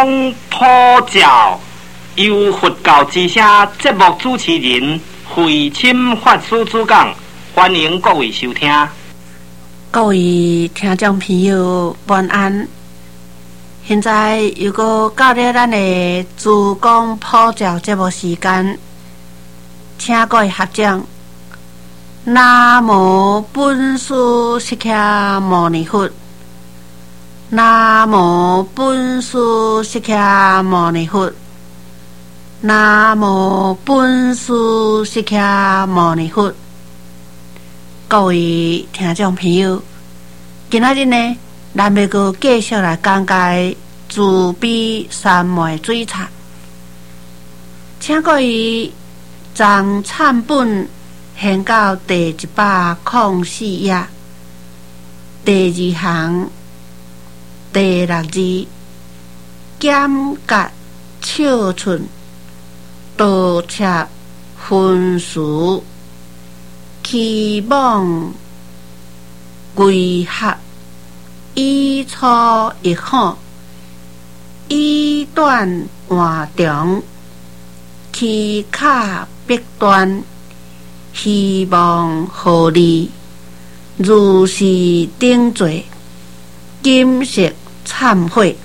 公普照，由佛教之声节目主持人慧清法师主讲，欢迎各位收听。 各位听众朋友，晚安。现在又到了咱的自讲普照节目时间，请各位合掌。南无本师释迦牟尼佛。南无本师释迦牟尼佛。南无本师释迦牟尼佛。各位听众朋友，今仔日呢，咱要阁继续来讲解慈悲三昧水忏，请各位将忏本献到第104页，第2行第6字，减割笑寸，盗窃分数，期望归合，以粗易好，以短换长，其卡必断，希望合理，如是顶罪，今世忏悔。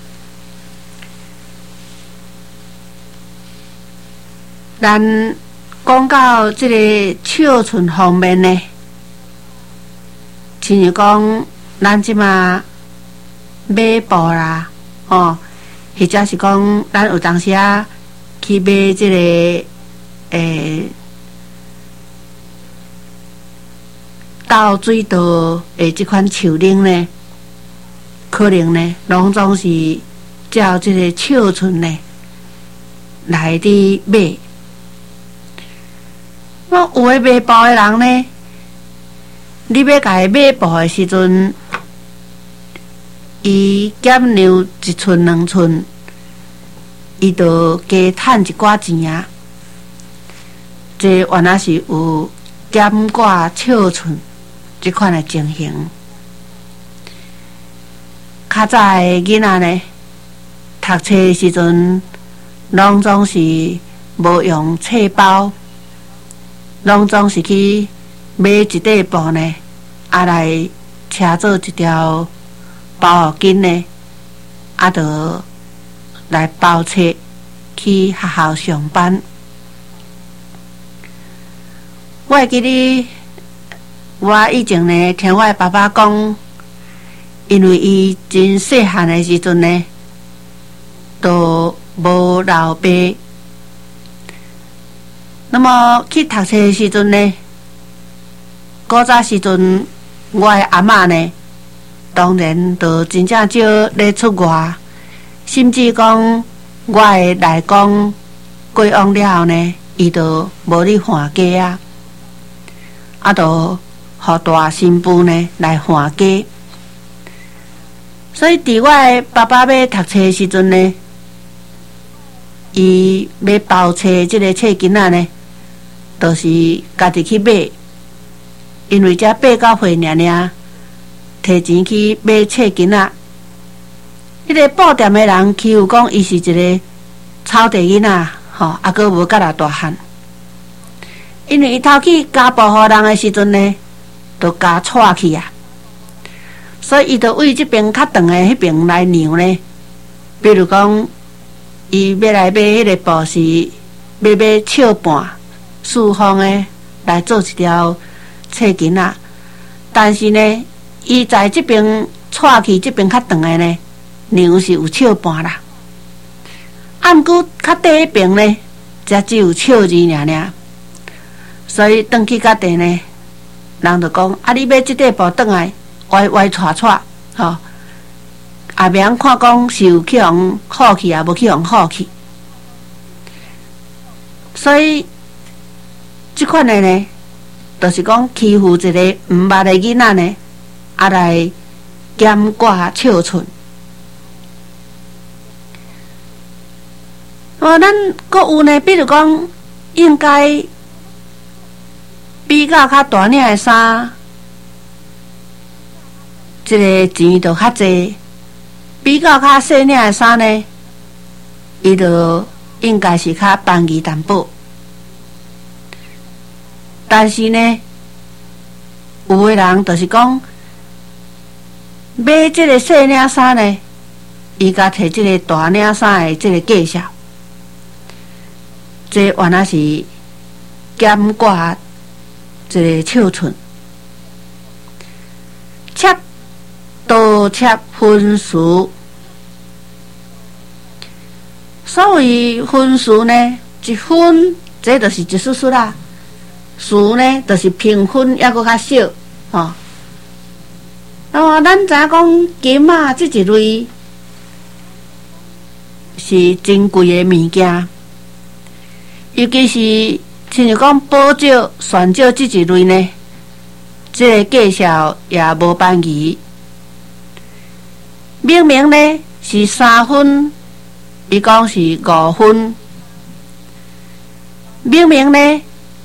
咱讲到这个笑寸方面呢，亲像讲咱即马买布啦，或者是讲咱有当时啊去买这个倒水道的这款手铃呢，可能呢拢总是照这个笑寸呢来伫买。有诶卖布的人呢，你要甲伊买布的时阵，伊减量1寸2寸，伊就加趁一寡钱啊。这原来是有减挂笑寸这款的情形。较早的囡仔呢，读册的时阵，拢总是无用册包。拢总是去买一块布呢，来车做一条包巾呢，就来包册去学校上班。我会记得我以前呢，听我的爸爸讲，因为伊真细汉的时阵呢，都无老爸。那么去读册的时阵呢，古早时阵，我的阿嬷呢，当然都真正少咧出外，甚至讲我的内公过往了后呢，伊都无咧还家就互大新妇呢来还家。所以，伫我的爸爸要读册的时阵呢，伊要包册这个册巾仔呢，都是家己去买，因为遮8、9岁尔，摕钱去买册巾仔。迄个布店的人欺负讲，伊是一个草地囡仔，还无甲人大汉。因为伊头去加布互人的时阵呢，就加错去啊，所以伊就为这边较长的迄边来让呢。比如讲，伊要来买迄个布是要买笑半。四方的来做一条册巾仔，但是呢，伊在这边错去这边较长的呢，娘是有笑半啦。毋过较底迄边呢，则只有笑字尔。所以转去到地呢，人就讲：你买这块布转来，歪错，也袂晓看讲是有去用好去啊，无去用好去。所以这款的呢，就是讲欺负一个毋捌的囡仔呢，来减挂笑寸。咱阁有呢，比如讲，应该比较较大领的衫，这个钱就较济；比较较细领的衫呢， 伊就应该是较便宜淡薄。但是呢，有的人就是讲买这个细领衫呢，伊甲摕这个大领衫的这个价钱，这原来是减挂这个尺寸，倒切分数。所谓分数呢，一分这就是一丝丝啦，数呢就是平分还佫较少吼。那么咱知影讲金仔这一类是真贵的物件，尤其是亲像讲宝石、玄石这一类呢，这个价钱也无便宜。明明呢是3分。伊讲是5分，明明呢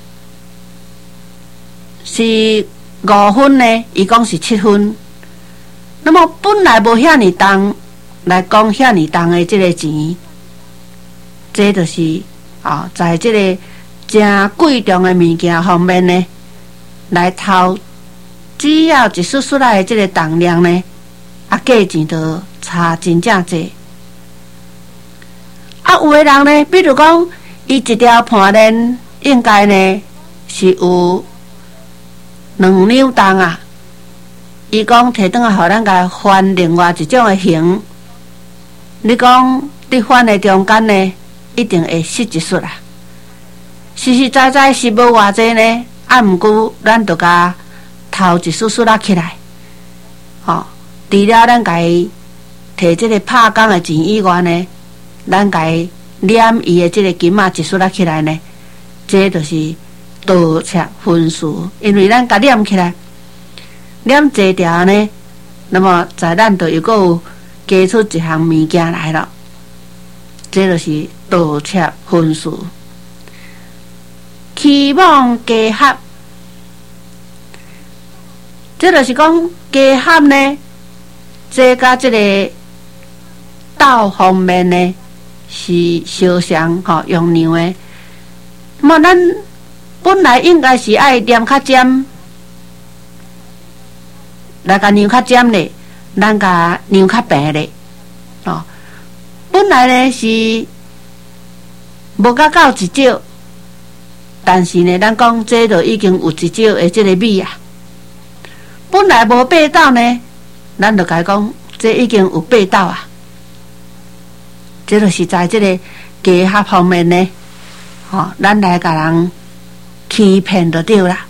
是5分呢，伊讲是7分。那么本来无遐尼重来讲遐尼重的这个钱，这就是在这个真贵重的物件方面呢，来偷，只要一丝丝来的这个重量呢，价钱就差真正济。有的人呢，比如讲，伊一条盘链应该呢是有2两重啊。伊讲摕转来，互咱甲翻另外一种的形。你讲伫翻的中间呢，一定会失一束啊。实实在在是无偌济呢，毋过咱就甲头一束束啊起来。除了咱甲伊摕这个拍工的钱以外呢，咱甲伊捻伊的这个金仔一束啊起来呢，这就是盗窃分数。因为咱甲捻起来，捻这条呢，那么在咱就又阁有加出一项物件来了，这就是盗窃分数。期望加合，这就是讲加合呢，这甲这个斗方面呢是相像用量的。那么咱本来应该是爱念较尖，来甲量较尖咧，咱甲量较平咧。本来呢是无甲到一少，但是呢，咱讲这就已经有一少的这个米啊。本来无8斗呢，咱就甲讲这已经有8斗啊。这就是在这个价格方面呢，咱来甲人欺骗就对啦。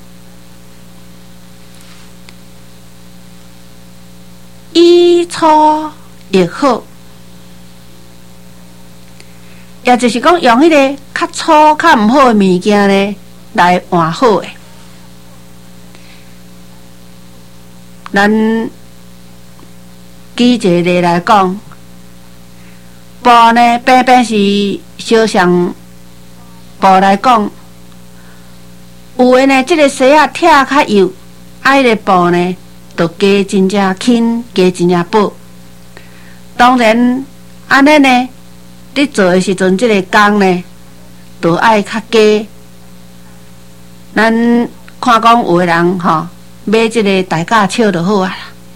以粗易好，也就是讲用迄个较粗较毋好的物件呢来换好的。咱举一个例来讲，布呢偏偏是相像布来讲，有的呢，这个丝啊拆较幼，迄个布呢，就加真正轻，加真正薄。当然，安尼呢，伫做的时阵，这个工呢，就爱较加。咱看讲有的人买这个大架草就好啊，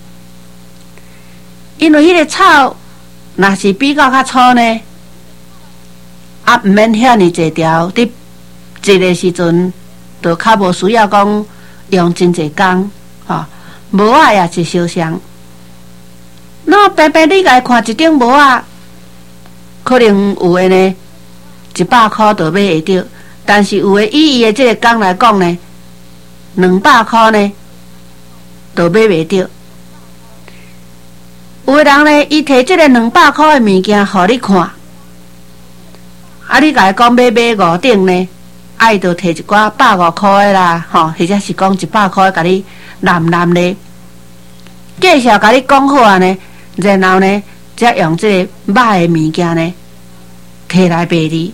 因为迄个草若是比较较粗呢，毋免遐尼济条，伫一个时阵就较无需要讲用真济工帽仔也是相像。那偏偏你来看一顶帽仔，可能有的呢100块就买会到，但是有的以伊的这个工来讲呢，200块呢就买袂到。有的人呢，伊摕这个200块的物件互你看，你甲伊讲要买5顶呢，伊就摕一寡150块的啦，或者是讲100块甲你揽咧，介绍甲你讲好啊呢，然后呢，才用这个歹的物件呢摕来卖你。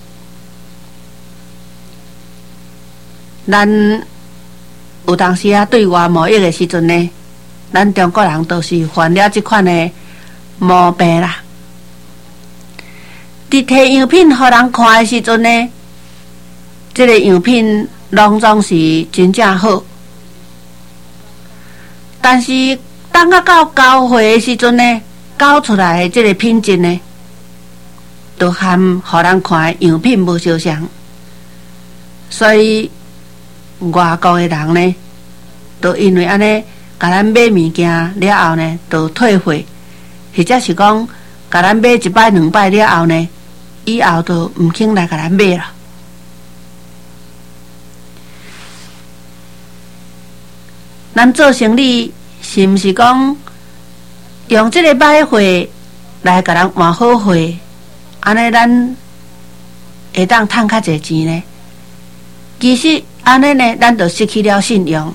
咱有当时对外贸易的时阵呢，咱中国人都是犯了这款的毛病啦。 伫摕样品互人看的时阵呢，这个样品拢总是真正好。但是当到交货的时阵呢，交出来的这个品质呢，都和互人看的样品无相像。所以外国的人呢，都因为安尼，甲咱买物件了后呢，都退货，或者是讲，甲咱买一摆两摆了后呢，以后都毋肯来甲咱买了。咱做生意是毋是讲用这个歹货来甲人换好货，安尼咱会当趁较侪钱呢？其实安尼呢，咱就失去了信用。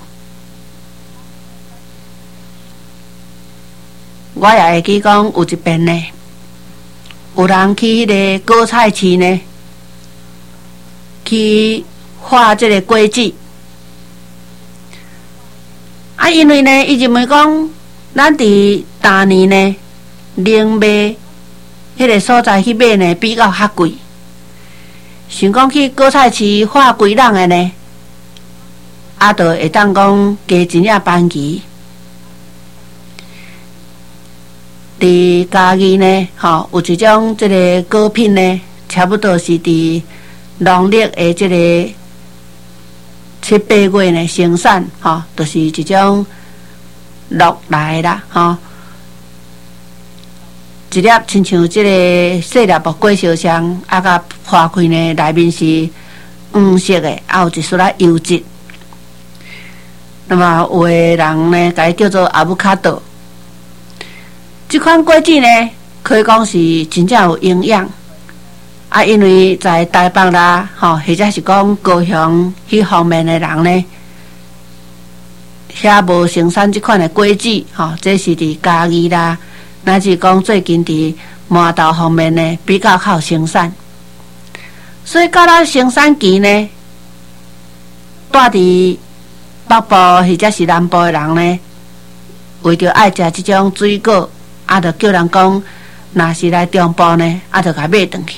我也会记讲有一遍呢，有人去迄个果菜市呢，去画这个果子。啊，因为呢，伊认为讲，咱伫大年呢，零卖迄个所在去买呢，比较较贵。想讲去果菜市画几人的呢，啊，就会当讲加一领班期。伫嘉义呢，有一种这个果品呢，差不多是伫农历的这个7、8月呢生产，就是一种落来啦，一粒亲像这个细粒木果小香，啊，甲破开呢，内面是黄色的，啊，有一丝仔油质。那么有的人呢，甲伊叫做阿布卡多。这款果子呢，可以讲是真正有营养。啊，因为在台北啦，或者是讲高雄迄方面的人呢，遐无生产这款的果子，这是伫嘉义啦，乃至讲最近伫麻豆方面呢，比较靠生产。所以到咱生产期呢，住伫北部或者是南部的人呢，为着爱食这种水果，啊，就叫人讲，若是来中部呢，啊，就甲买转去。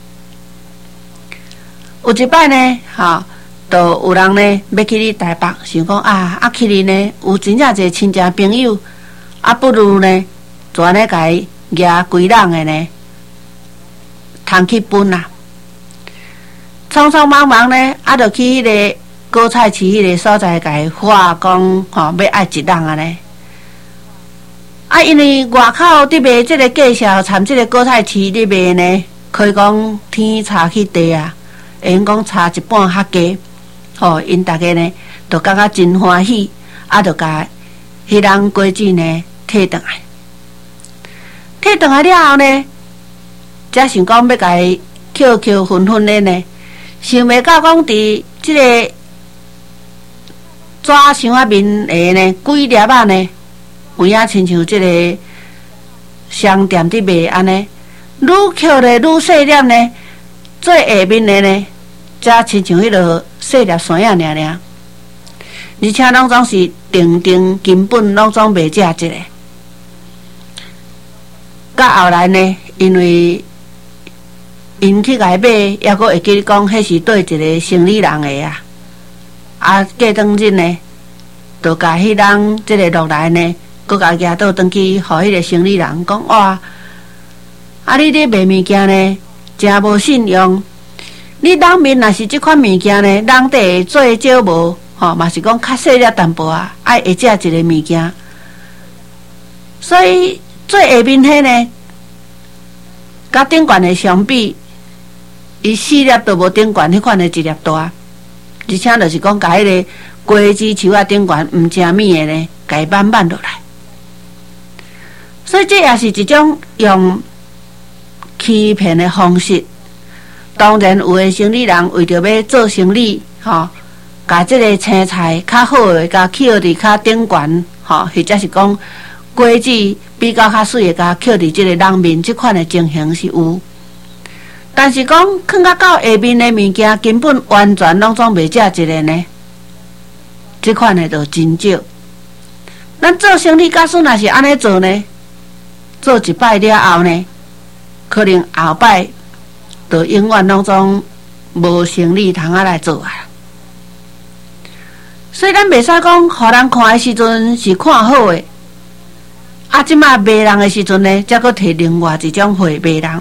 有一摆呢，就有人呢要去你台北，想讲啊去你呢有真正侪亲戚朋友，啊，不如呢，全咧甲伊举几人的呢，通去分啊。匆匆忙忙呢，啊，就去迄个果菜市迄个所在甲伊画讲，要爱一人啊呢。啊，因为外口伫卖即个介绍，参即个果菜市伫卖呢，可以讲天差去地啊，会用讲差一半较加。因大家呢，就感觉真欢喜，啊，就甲迄人果子呢摕转来。摕转来了后呢，才想讲要甲伊扣分分的呢，想袂到讲伫即个纸箱仔面的呢，几粒仔呢，有影亲像即个商店伫卖安尼，愈扣咧愈细粒呢，最下面的呢，才亲像迄落细粒山仔尔尔，而且拢总是定根本拢总袂食一个。到后来呢，因为因去甲伊买，抑阁会记你讲，迄是对一个生理人的啊。啊，过当日呢，就甲迄人即个落来呢，阁甲举倒转去，互迄个生理人讲哇，啊，你咧卖物件呢，真无信用。你人面若是即款物件呢，人得最少无，嘛是讲较细粒淡薄啊，爱会食一个物件。所以最下面迄呢，甲顶悬的相比，伊4粒都无顶悬迄款的一粒大，而且就是讲，甲迄个果子树啊顶悬毋正米的呢，甲伊慢慢落来。所以这也是一种用欺骗的方式。当然，有的生理人为着要做生意，甲这个青菜较好的，甲扣伫较顶悬，或者是讲果子比较较水的，甲扣伫这个人面，这款的情形是有。但是讲放到下面的物件，根本完全拢总袂食一个呢，这款的就真少。咱做生意假使若是安尼做呢，做一摆了后呢，可能后摆就永远拢总无生理通来做啊。所以咱袂使讲，互人看的时阵是看好的，啊，即马骂人的时阵呢，则搁摕另外一种话骂人。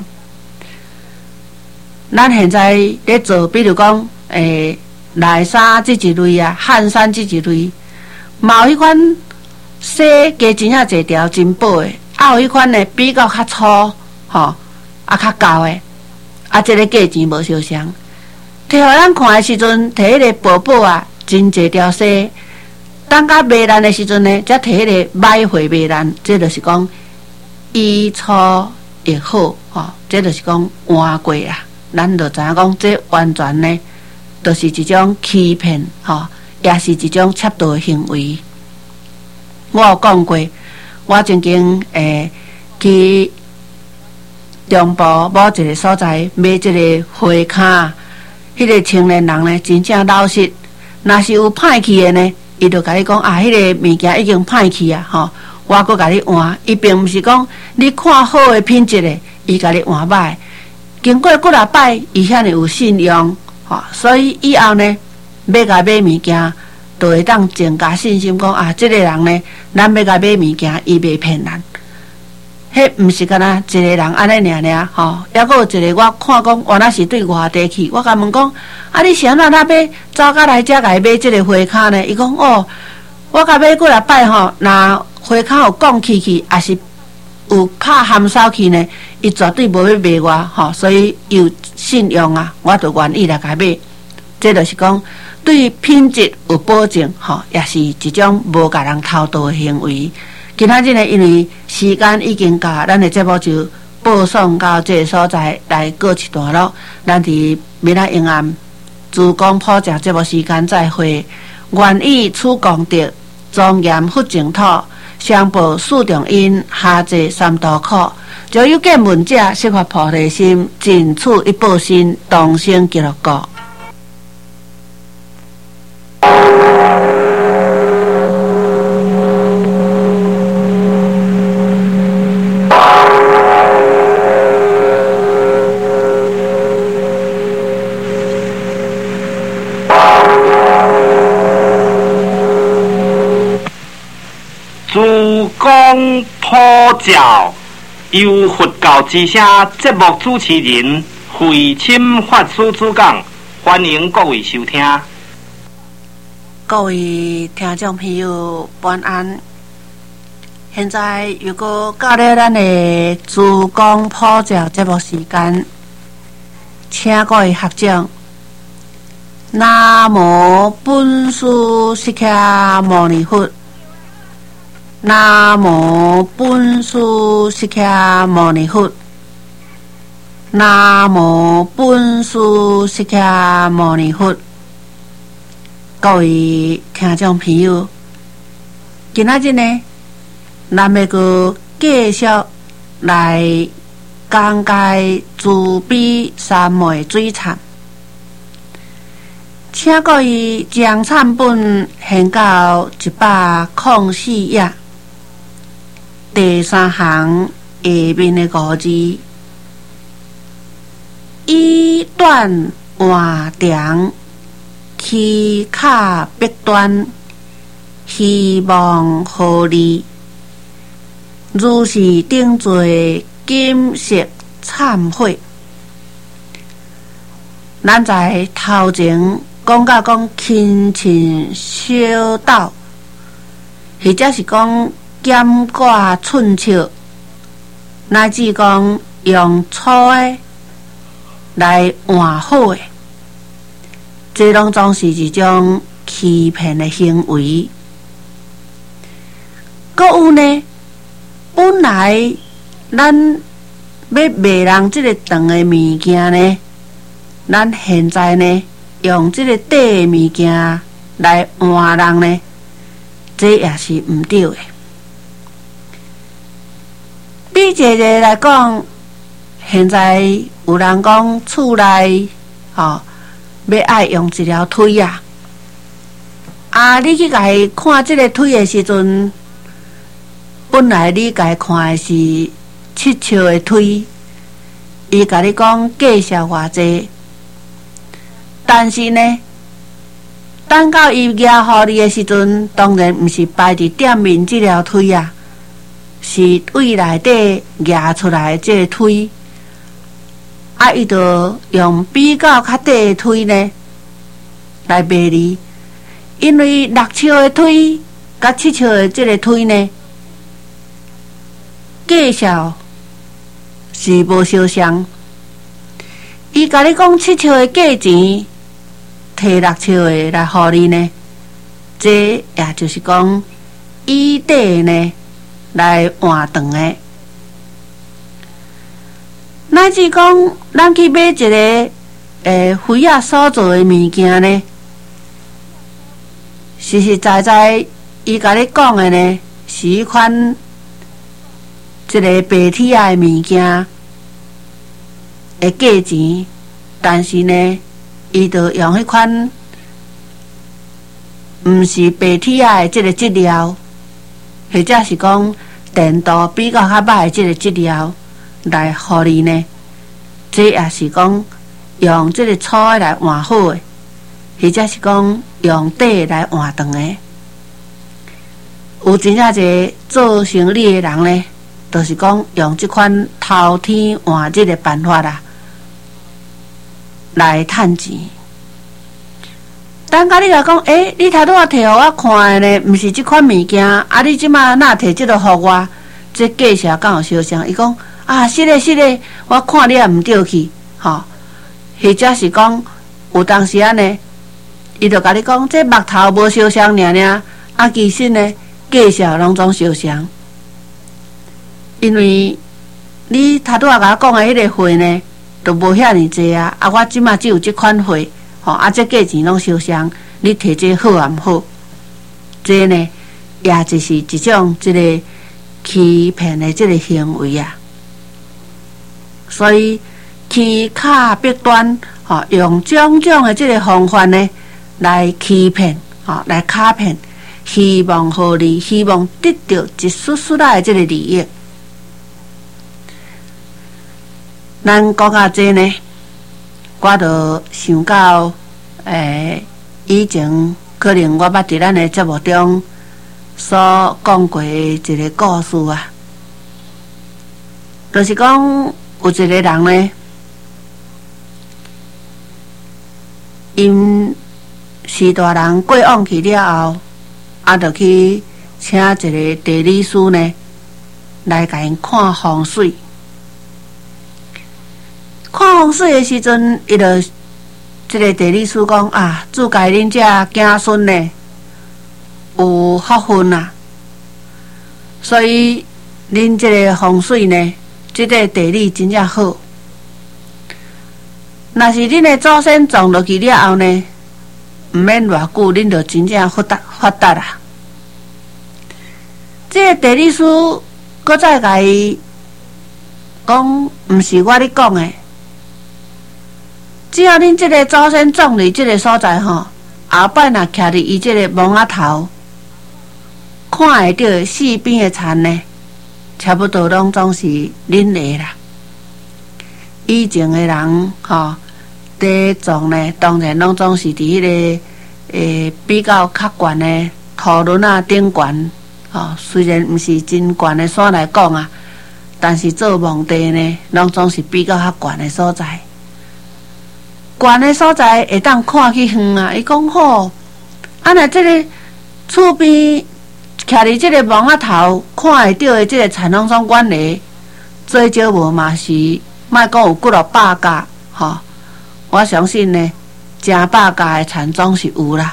咱现在咧做，比如讲，内衫这一类啊，汗衫这一类，嘛有迄款洗加真正侪条真薄的，啊有迄款呢比较较粗，吼，啊较厚的，啊这个价钱无相像。摕互咱看的时阵，摕迄个薄薄啊，真侪条洗。等甲卖咱的时阵呢，则摕迄个买货卖咱，这就是讲以粗易好，吼，这就是讲换过啊。咱就知影讲，这完全呢，就是一种欺骗，吼，也是一种窃盗的行为。我有讲过，我曾经去中部某一个所在买一个花卡，迄个青年人呢，真正老实。若是有歹去的呢，伊就甲你讲啊，迄个物件已经歹去啊，吼，我搁甲你换。伊并毋是讲你看好的品质的，伊甲你换歹。经过几啊摆，伊遐尼有信用，吼，所以以后呢，要甲买物件，就会当增加信心，讲啊，这个人呢，咱要甲买物件，伊袂骗咱。迄毋是干那一个人安尼尔，吼，抑搁有一个我看讲，原来是对外地去，我甲问讲，啊，你是安怎要走到来遮甲伊买这个花卡呢？伊讲哦，我甲买几啊摆吼，若花卡有讲去，也是有拍含梢去呢，伊绝对无要卖我，吼，所以有信用啊，我就愿意来甲买。这就是讲对品质有保证，吼，也是一种无甲人偷盗的行为。今仔日呢，因为时间已经到，咱的节目就播送到这个所在来告一段落。咱伫明仔永暗主讲普教节目时间再会。愿以此功德，庄严佛净土，上报四重因，下济三途苦。就有见闻者，释发菩提心，尽此一报身，同生极乐国。 主讲普教，由佛教之声节目主持人慧钦法师主讲，欢迎各位收听。 各位听众朋友，晚安。现在又搁到了咱的主讲普教节目时间，请各位合掌。南无本师释迦牟尼佛。南无本师释迦牟尼佛。南无本师释迦牟尼佛。各位听众朋友，今仔日呢，咱要搁继续来讲解慈悲三昧水忏，请各位将忏本献到104页。第3行下面的5字：以断换长，起卡必断，希望何利？如是顶罪，今世忏悔。咱在头前讲到讲亲情小斗，或者是讲减挂寸笑，乃至讲用粗的来换好的，这拢总是一种欺骗的行为。搁有呢，本来咱要卖人这个长的物件呢，咱现在呢用这个短的物件来换人呢，这也是唔对的。比一个来讲，现在有人讲厝内要爱用一条腿啊，你去甲伊看这个腿的时阵，本来你甲伊看的是7笑的腿， 伊甲你讲介绍偌济，但是呢，等到伊举互你的时阵，当然毋是摆伫店面即条推啊，是胃内底举出来即个推，啊，伊就用比较较短的推呢来卖你，因为6尺的推甲7尺的即个推呢，介绍是无相像。伊甲你讲7尺的价钱，摕6尺的来互你呢，这也就是讲以底呢来换断的。乃至讲咱去买一个肥仔所做的物件呢，实实在在伊甲你讲的呢，是迄款一个白铁仔的物件的价钱，但是呢，伊就用迄款毋是白铁仔的即个质料，或者是讲电镀比较较歹的即个质料来互你呢，这也是讲用即个粗的来换好的，或者是讲用短的来换长的。有真正一个做生意的人呢，就是讲用即款偷天换日的办法啦，来趁钱。等甲你来讲，你头拄仔摕互我看的呢，毋是即款物件，啊，你即马哪摕即个互我？这介绍敢有相像？伊讲啊，是的，是的，我看你也毋对去，吼，或者是讲有当时啊呢，伊就甲你讲，这目头无相像尔尔，啊，其实呢，介绍拢总相像，因为你头拄仔甲我讲的迄个货呢，都无遐尼济啊，啊，我即马只有即款货。吼，啊，这价钱拢相像，你摕这好也毋好？这呢，也就是一种即个欺骗的即个行为啊。所以天卡弊端，吼，用种种的即个方法呢，来欺骗，吼，来卡骗，希望互利，希望得到一丝丝仔的即个利益。咱讲到这呢，我就想到，以前可能我捌伫咱的节目中所讲过一个故事啊，就是讲有一个人呢，因是大人过往去了后，啊，就去请一个地理师呢来甲因看风水。看风水的时阵，伊就这个地理师讲啊，注解恁这子孙呢有福分啊，所以恁这个风水呢，这个地理真正好。若是恁的祖先撞落去了后呢，毋免偌久，恁就真正发达啊。这个地理师搁再甲伊讲，毋是我咧讲的。只要恁这个祖先种伫这个所在吼，后摆若徛伫伊这个墓仔头，看会到四边的田呢，差不多拢总是恁的啦。以前的人吼，地种呢，当然拢总是伫迄个比较较悬的土轮啊顶悬，吼，虽然毋是真悬的山来讲啊，但是做墓地呢，拢总是比较较悬的所在。悬的所在会当看去远啊！伊讲好，啊，若这个厝边徛伫这个墓仔头，看会到的这个田拢总远离，最少无嘛是，莫讲有几落百家，吼，我相信呢，成百家的田总是有啦。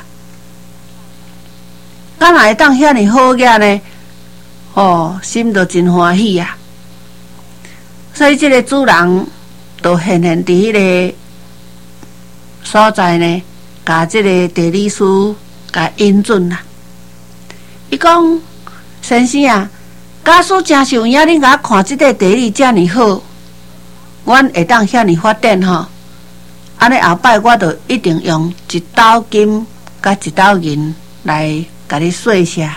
敢若会当遐尼好个呢？哦，心就真欢喜啊！所以这个主人就现伫迄个所在呢，甲这个地理师甲引准啦。伊讲先生啊，假使真是有影，恁甲我看这个地理遮尔好，阮会当遐尼发展吼。安尼后摆我就一定用1斗金甲1斗银来甲你说下。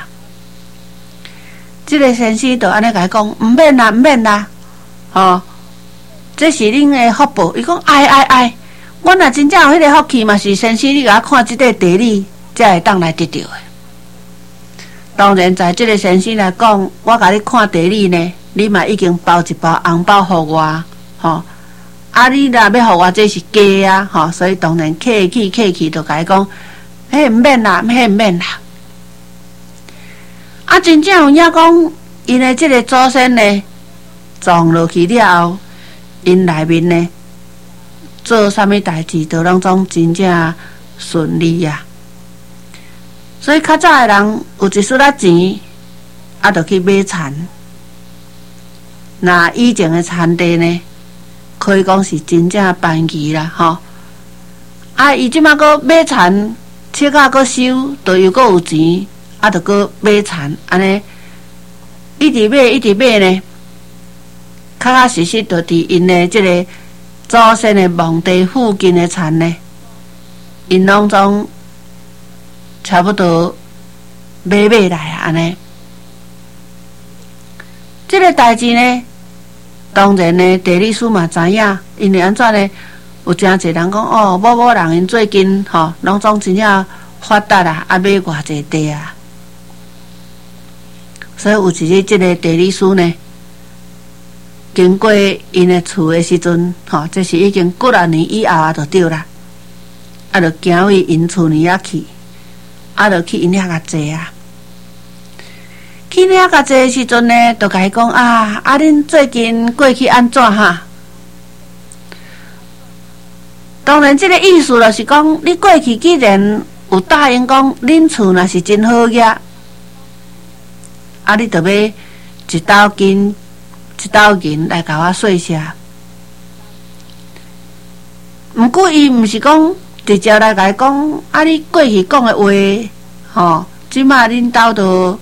这个先生就安尼甲伊讲，毋免啦，毋免啦，吼， 这是恁的福报。伊讲哎，我若真正有迄个福气嘛，是先生你甲我看即块地理，才会当来得到的。当然，在即个先生来讲，我甲你看地理呢，你嘛已经包一包红包互我，吼。啊，你若要互我，这是假啊，吼。所以当然客气，就甲伊讲，迄毋免啦，迄毋免啦。啊，真正有影讲，因的即个祖先呢，撞落去了后，因内面呢，做啥物代志，都拢总真正顺利啊。所以较早的人有一丝仔钱，啊，就去买田。那以前的田地呢，可以讲是真正繁奇啦，吼。啊，伊即马搁买田，切甲搁收，就又搁有钱，啊，就搁买田，安尼一直买呢，确实就伫因的即个祖先的墓地附近的田呢，因拢总差不多买来啊，安尼。这个代志呢，当然呢，地理师嘛知影，因为安怎呢？有真侪人讲哦，某人因最近吼，拢总真正发达啦，啊买偌济地啊。所以有一日，这个地理师呢，经过因的厝的时阵，吼，这是已经几啊年以后啊，就对啦，啊，就行为因厝里啊去。啊，就去因遐甲坐啊，去遐甲坐的时阵呢，就甲伊讲啊，恁最近过去安怎哈？当然，这个意思就是讲，你过去既然有答应讲，恁厝若是真好个，啊，你就要一斗金一斗银来甲我说下。毋过伊毋是讲。直接来甲伊讲，啊！你过去讲的话，吼，即马恁兜都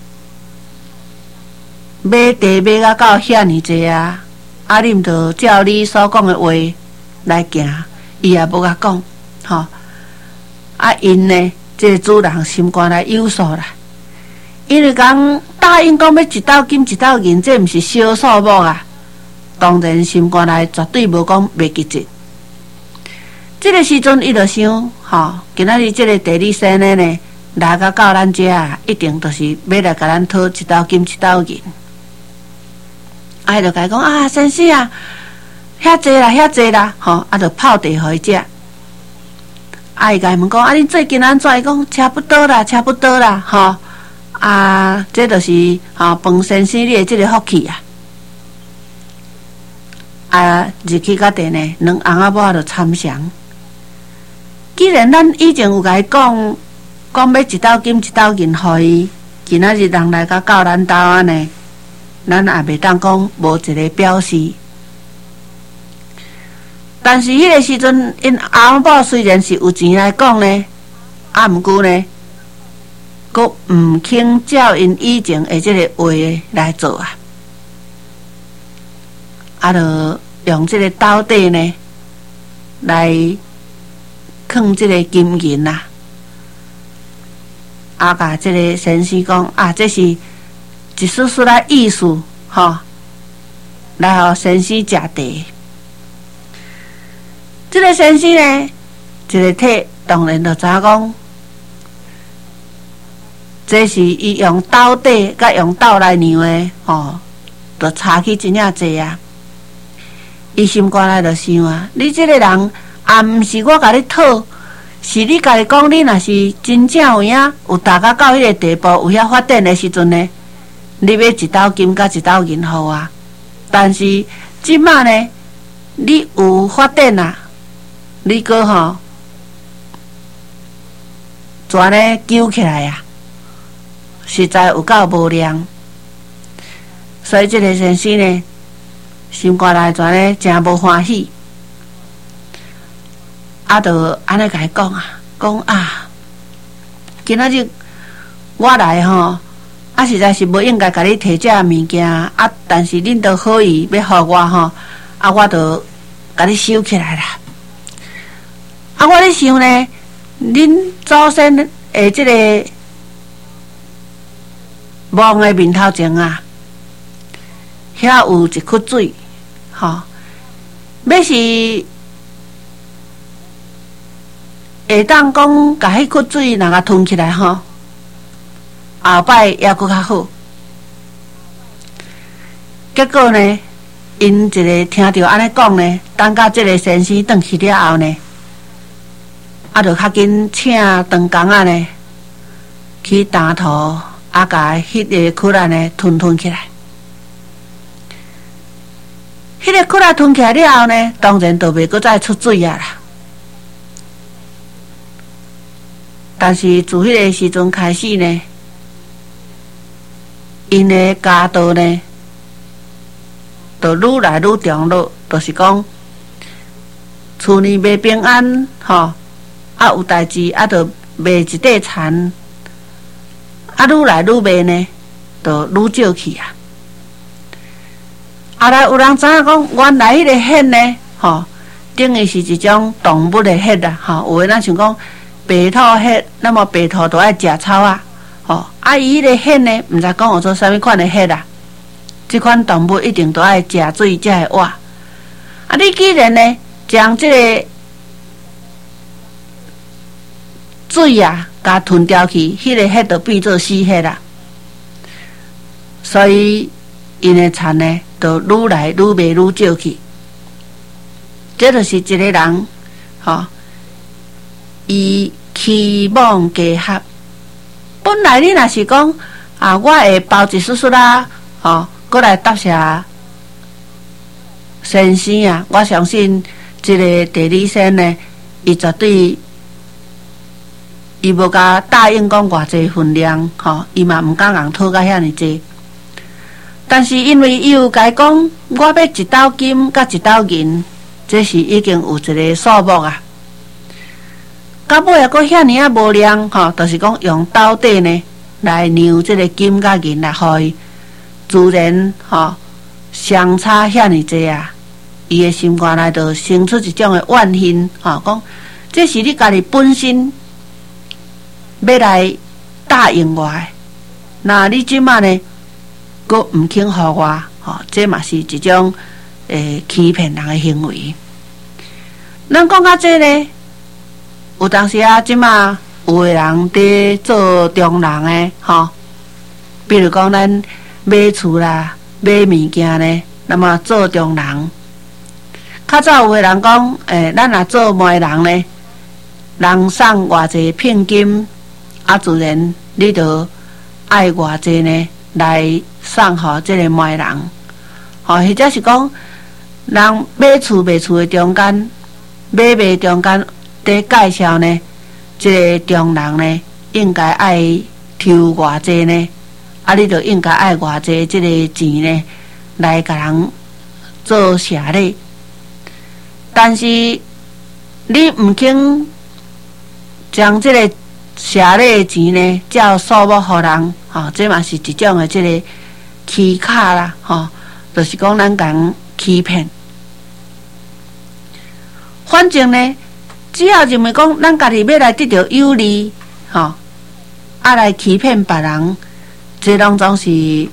买地买到遐尼济啊！啊，恁就照你所讲的话来行，伊也无甲讲，吼。啊，因呢，这个主人心肝来有数啦，因为讲答应讲要一斗金一斗银，这毋是小数目啊。当然，心肝来绝对无讲袂记得。这个时阵，伊就想，吼，今仔日这个地理生的呢，来到咱遮啊，一定就是要来甲咱讨一斗金一斗银。啊，伊就甲伊讲啊，先生啊，遐济啦，吼，啊，就泡茶互伊食。啊，伊甲伊问讲，啊，恁最近安怎？伊讲差不多啦，吼，啊，这就是吼，彭先生你的这个福气啊。啊，日去到地呢，两翁仔某就参详。既然咱以前有甲伊讲要一斗金一斗银互伊，今仔日人来到咱兜啊呢，咱也袂当讲无一个表示。但是迄个时阵，因阿某虽然是有钱来讲呢，啊，毋过呢，佫毋肯照因以前的即个话来做啊，啊，就用即个斗底呢来。藏这个金银呐，啊，甲这个先生讲啊，这是一丝丝的意思，吼，来互先生食茶。这个先生呢，一个体当然就知影讲，这是伊用斗底甲用斗来量的，吼，就差去真正济啊。伊心肝内就想啊，你这个人。啊，毋是我甲你讨，是你家己讲，你若是真正有影，有达到迄个地步，有遐发展的时阵呢，你要一斗金甲一斗银互啊。但是即马呢，你有发展啊，你搁吼，全呢揪起来啊，实在有够无良。所以这个先生呢，心肝内全呢真无欢喜。啊，就安尼甲伊讲啊，讲啊，今仔日我来吼，啊，实在是无应该甲你摕这物件啊，但是恁都好意要互我吼，啊，我就甲你收起来啦。啊，我咧想呢，恁祖先的即个墓的面头前啊，遐有一窟水，吼， 要是会当讲，甲迄窟水若甲吞起来吼，后摆也搁较好。结果呢，因一个听着安尼讲呢，等到这个先生转去了后呢，就较紧请长工仔呢去打土，甲迄个窟仔呢吞起来。迄个窟仔吞起来了后呢，当然就袂搁再出水啊啦。但是自迄个时阵开始呢，因的家道呢，就愈来愈重落，就是讲厝里袂平安吼，有代志就卖一块田，愈来愈卖呢，就愈少去啊。来有人知影讲，原来迄个血呢，等于是一种动物的血啦，有诶咱想讲。白兔血，那么白兔都爱食草啊，伊迄个血呢，毋知讲有做啥物款的血啊？即款动物一定都爱食水才会活。你既然呢，将即个水啊，甲吞掉去，迄个血就变做死血啦。所以因的田呢，就愈来愈卖愈少去。这就是一个人，伊期望结合，本来你若是讲我会包一束束啦，过来答谢先生啊，我相信这个第二先呢，伊绝对伊无甲答应讲偌济分量，伊嘛毋敢人讨甲遐尼济。但是因为伊有甲伊讲，我要一斗金甲一斗银，这是已经有一个数目啊。到尾也阁遐尼啊无量，就是讲用斗底呢来量这个金甲银来互伊，自然相差遐尼济啊，伊的心肝内就生出一种的怨恨，讲这是你家己本身要来答应我的，那你即马呢，阁毋肯互我，这嘛是一种欺骗人的行为。咱讲到这呢。有当时即马有个人伫做中人诶，比如讲咱买厝啦、买物件呢，那么做中人。较早有个人讲，咱若做媒人呢，人送偌济聘金，自然你就爱偌济呢来送互即个媒人。或者是讲，人买厝卖厝诶中间，买卖中间。在介绍呢，这个中人呢，应该爱抽偌济呢？你就应该爱偌济这个钱呢，来甲人做谢礼。但是你毋肯将这个谢礼的钱呢，照数目互人，这嘛是一种的这个欺卡啦，就是讲咱讲欺骗。反正呢。只要认为讲，咱家己要来得到有利，来欺骗别人，这拢总是一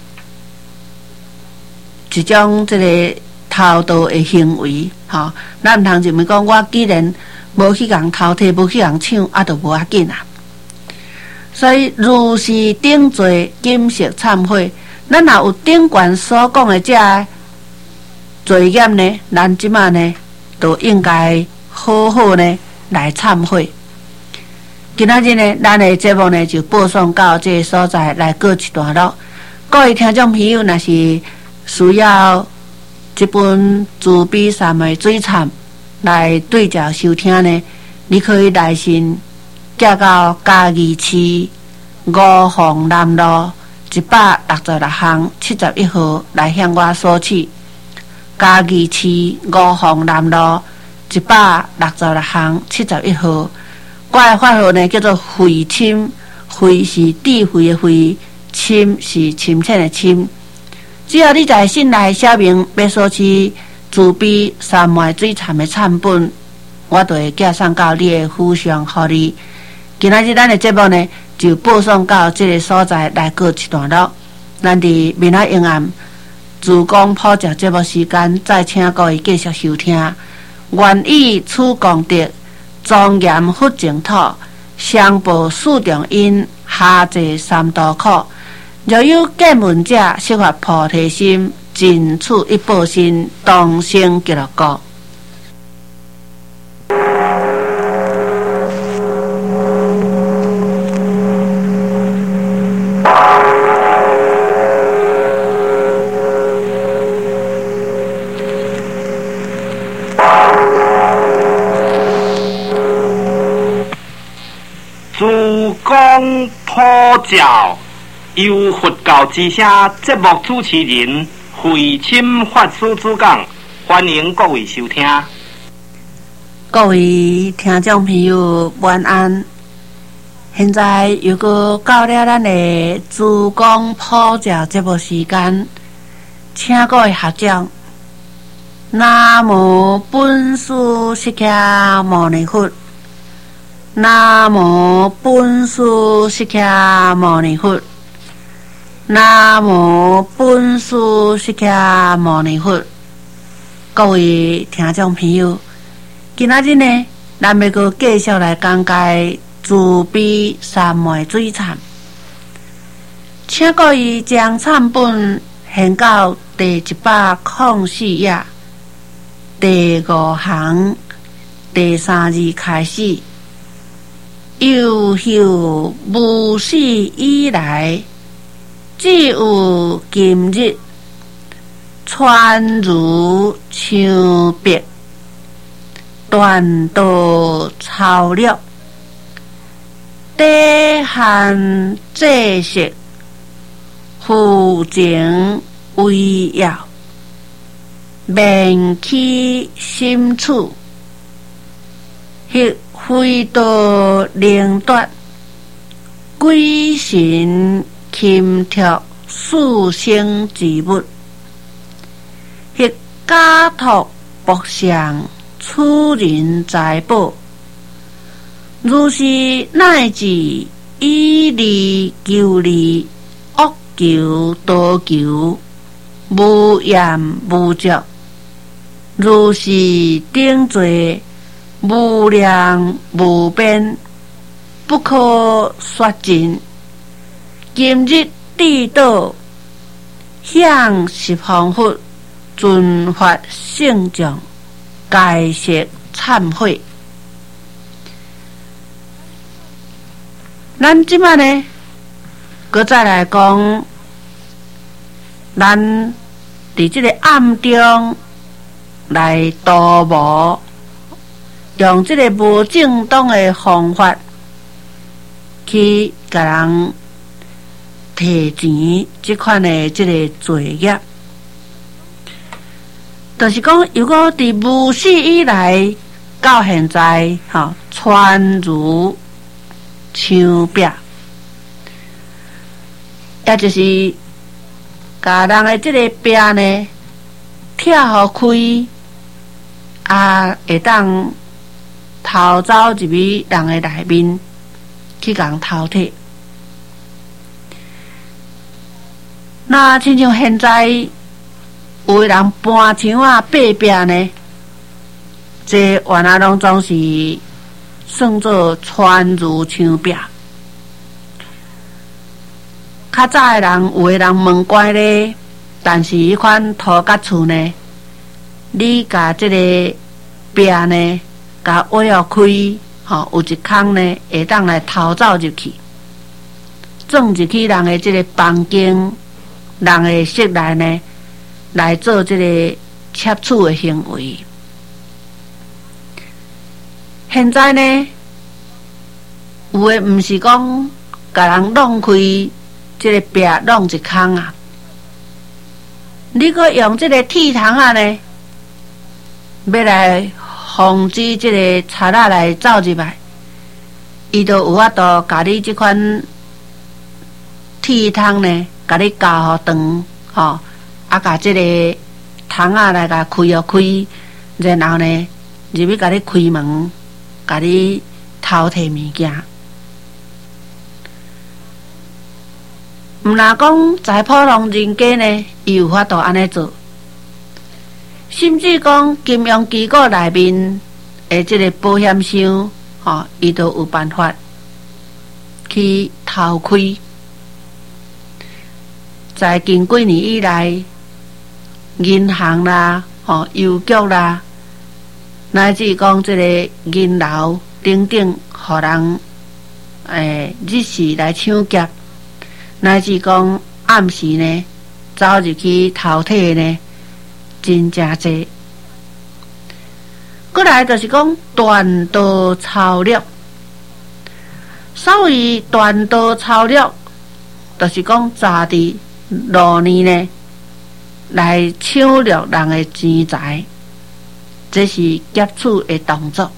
种这个偷盗的行为，咱毋通认为讲，我既然无去共偷摕，无去共抢，就无要紧啊。所以如是顶罪，金色忏悔。咱若有顶悬所讲的这罪业呢，咱即马呢，都应该好好呢。来忏悔。今仔日呢，咱的节目呢就播送到这个所在来告一段落。各位听众朋友，若是需要这本自比三昧水忏来对照收听呢，你可以来信寄到嘉义市5凤南路166巷71号来向我索取。嘉义市5凤南路166巷71号，我的法号呢叫做慧深，慧是智慧的慧，深是深浅的深。只要你在信内写明要索取自比三昧水忏的忏本，我就会寄送到你的府上给你。今仔日咱的节目呢就播送到这个所在来告一段落。咱伫明仔永暗自讲普照节目时间，再请各位继续收听。愿以此功德，庄严佛净土，相报四重因，下济三途苦。若有见闻者，悉发菩提心，尽此一报身，同生极乐国。 自讲普照，由佛教之声节目主持人慧钦法师主讲，欢迎各位收听。 各位听众朋友，晚安。现在又搁到了咱的自讲普照节目时间，请各位合掌。南无本师释迦牟尼佛。南无本师释迦牟尼佛。南无本师释迦牟尼佛。各位听众朋友，今仔日呢，咱要搁继续来讲解慈悲三昧水忏，请各位将忏本献到第104页第5行第3字开始。由后无始以来，只有今日，传如墙壁，断道超略，底限制式，负情微要，面起心处，迄非道灵断，鬼神禽兽四生之物，迄家托薄相，处人财宝，如是乃至以利求利，恶求多求，无厌无着，如是顶罪。无量无边，不可说尽。今日地道，向十方佛，尽发圣众，戒色忏悔。咱即摆呢，搁再来讲，咱伫即个暗中来度无。用这个无正当的方法去给人提钱，这款的这个罪业，就是讲，如果伫无始以来到现在，传如墙壁，也就是甲人的这个壁呢，拆互开，会当逃走入去人的内面，去共人偷摕。那亲像现在有的人搬墙啊、爬壁呢，这原来拢总是算做传如墙壁。较早的人，有的人门关咧，但是迄款土甲厝呢，你甲这个壁呢，甲挖了开，有一空呢，会当来偷走入去，钻入去人的这个房间、人的室内呢，来做这个窃取的行为。现在呢，有的毋是讲甲人弄开这个壁，弄一空啊，你阁用这个铁窗啊呢，要来防止这个贼仔来走入来，伊就有法度甲你这款铁窗呢，甲你交互长，甲这个窗仔来甲开开，然后呢，入去甲你开门，甲你偷摕物件。毋毋若讲在普通人间呢，伊有法度安尼做，甚至讲金融机构内面的即个保险箱，伊都有办法去偷开。在近几年以来，银行啦、邮局啦，乃至讲即个银楼等等，互人日时来抢劫，乃至讲暗时呢走入去偷摕呢，真正济。过来就是讲断道抄掠，所谓断道抄掠，就是讲早伫路呢来抢掠人的钱财，这是劫取的动作。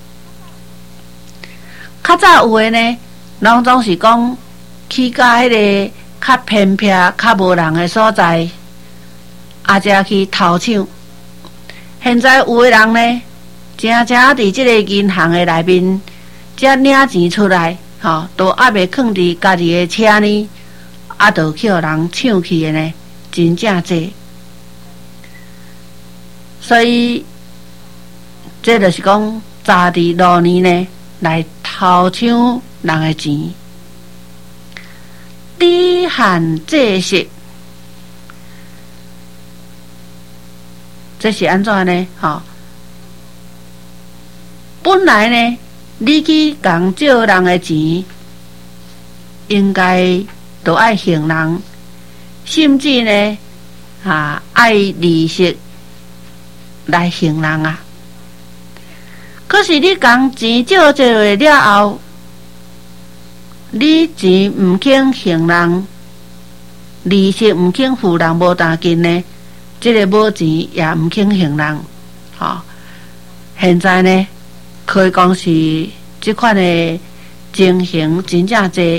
较早有的呢，拢总是讲去到迄个较偏僻、较无人的所在，才去偷抢。现在有的人呢，正伫即个银行的内面，才领钱出来，都还未放伫家己的车呢，就去互人抢去的呢，真正济。所以，这就是讲早伫路呢来偷抢人的钱，低限制式，这是安怎呢？本来呢，你去共借人的钱，应该都爱还人，甚至呢，爱利息来还人啊。可是你共钱借这了后，你钱毋肯还人，利息毋肯付人无大紧呢，这个无钱也毋肯还人。现在呢，可以讲是这款的情形真正济。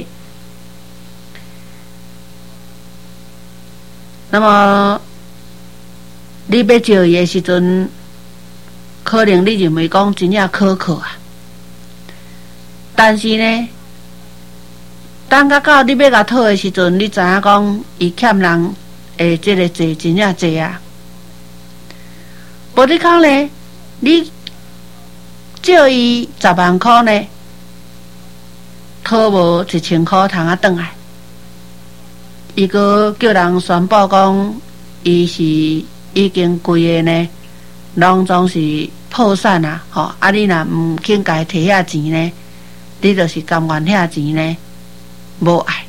那么你要借伊的时阵，可能你认为讲真正可靠啊，但是呢，等到你要甲讨的时阵，你知影讲伊欠人的这个债真正济啊。无你讲呢，你借伊10万块呢，讨无1000块通转来，伊个叫人宣布讲伊是已经规个呢，拢总是破产啊！你若毋肯家摕遐钱呢，你就是甘愿遐钱呢无爱。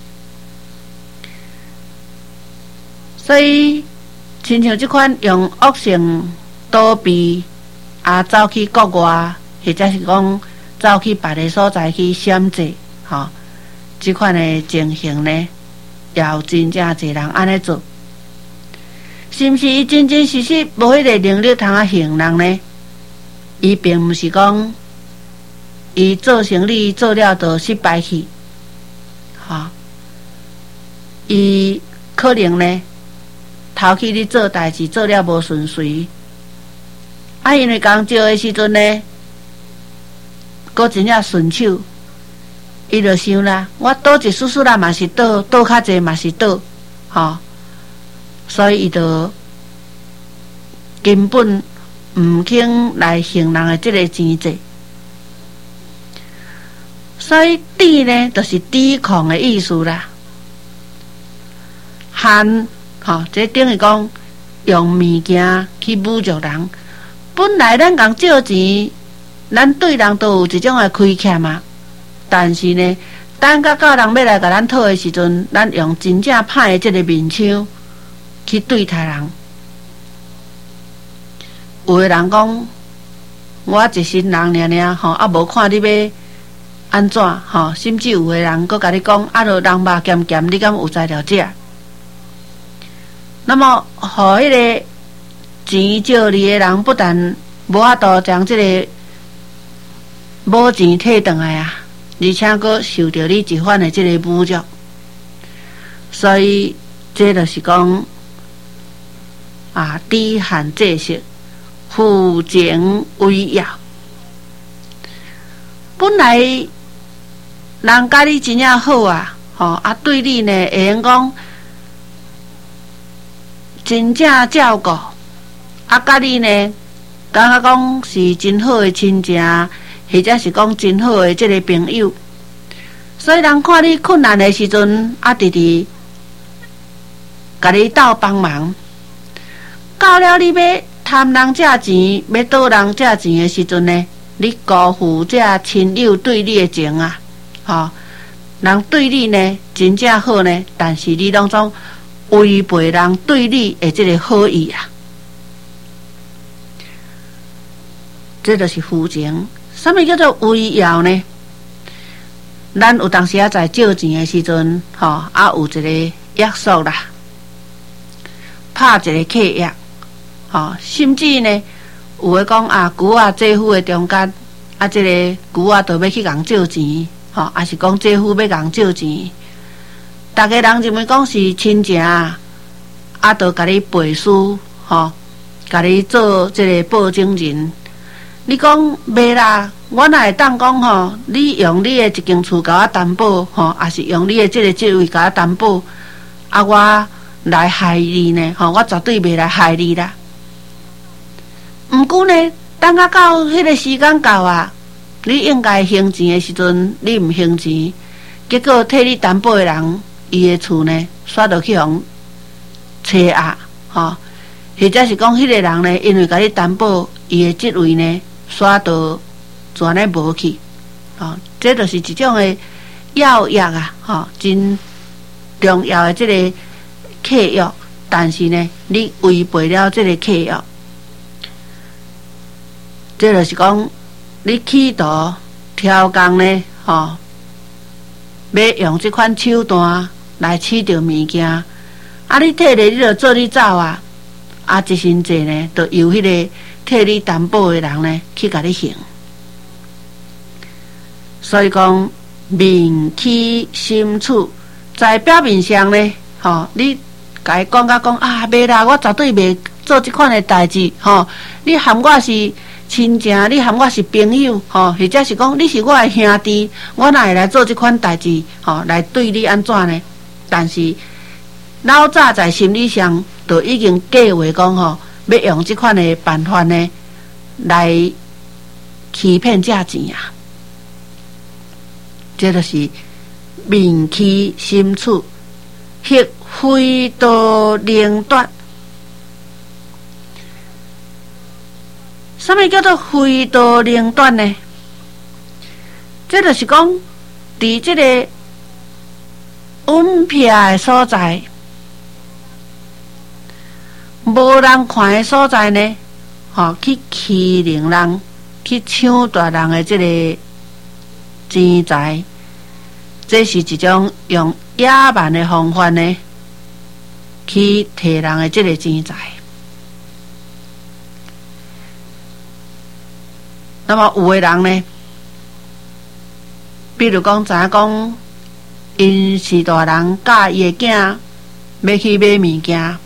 所以，亲像这款用恶性躲避走去国外，或者是讲走去别个所在去闪债，这款的情形呢，也有真正侪人安尼做。是毋是伊真真实实无迄个能力通还人呢？伊并毋是讲伊做生意做了就失败去，伊可能呢头去你做代志做了无顺遂，因为刚借的时阵呢，搁真正顺手，伊就想啦，我倒一丝丝啦嘛是倒较济嘛是倒，所以伊就根本毋肯来还人的这个钱债。所以抵呢，就是抵抗的意思啦。限，这等于讲用物件去侮辱人。本来咱共借钱，咱对人都有一种的亏欠嘛。但是呢，等到人要来甲咱讨的时阵，咱用真正歹的这个面相去对待人。有的人讲，我一心人尔，无看你要安怎，甚至有的人搁甲你讲，就人肉咸咸，你敢有材料食？那么，互迄个钱借你的人，不但无法度将这个无钱退回来啊，而且搁受到你一番的这个侮辱。所以，这就是讲低限制式。负情为要，本来人甲你真正好啊， 对你呢会用讲真正照顾，甲你呢感觉讲是真好的亲情，或者是讲真好的这个朋友。所以人看你困难的时阵，直直甲你斗帮忙。到了你要贪人这钱，要倒人这钱的时阵呢，你辜负这亲友对你的情啊！人对你呢真正好呢，但是你拢总违背人对你的这个好意啊！这就是负情。什么叫做违约呢？咱有当时在借钱的时阵，有一个约束啦，拍一个契约，甚至呢，有诶讲舅姐夫的中间，这个舅就要去共借钱，还是讲姐夫要共借钱，大家人认为讲是亲情，就甲你背书，甲你做这个保证人。你讲袂啦，我哪会当讲你用你的一间厝甲我担保，还是用你的这个职位甲我担保，我来害你呢？我绝对袂来害你啦。毋过呢，等到迄个时间到你应该还钱的时阵，你毋还钱，结果替你担保的人，伊的厝呢，煞落去互欺压，或者是讲迄个人呢，因为甲你担保，伊的职位呢，煞到全咧无去，这就是一种的要约真重要的这个契约，但是呢，你违背了这个契约，这就是讲你企图挑工呢，要用这款手段来取到物件，你摕咧，你就做你走一身债呢，就由迄个替你担保的人呢去甲你还。所以讲面起心处，在表面上呢，你甲伊讲甲讲袂啦，我绝对袂做这款的代志，你含我是亲情，你含我是朋友，或者是讲你是我的兄弟，我哪会来做这款代志，来对你安怎呢？但是老早在心理上就已经计划讲，要用这款的办法呢，来欺骗这钱啊！这就是面起心处，迄非道凌断。什么叫做非道凌断呢？这就是讲，伫这个稳僻的所在，无人看的所在呢，去欺凌人，去抢夺人的这个钱财，这是一种用野蛮的方法呢，去摕人的这个钱财。那么有的人呢，比如讲知影讲，因是大人教伊的囝要去买物件，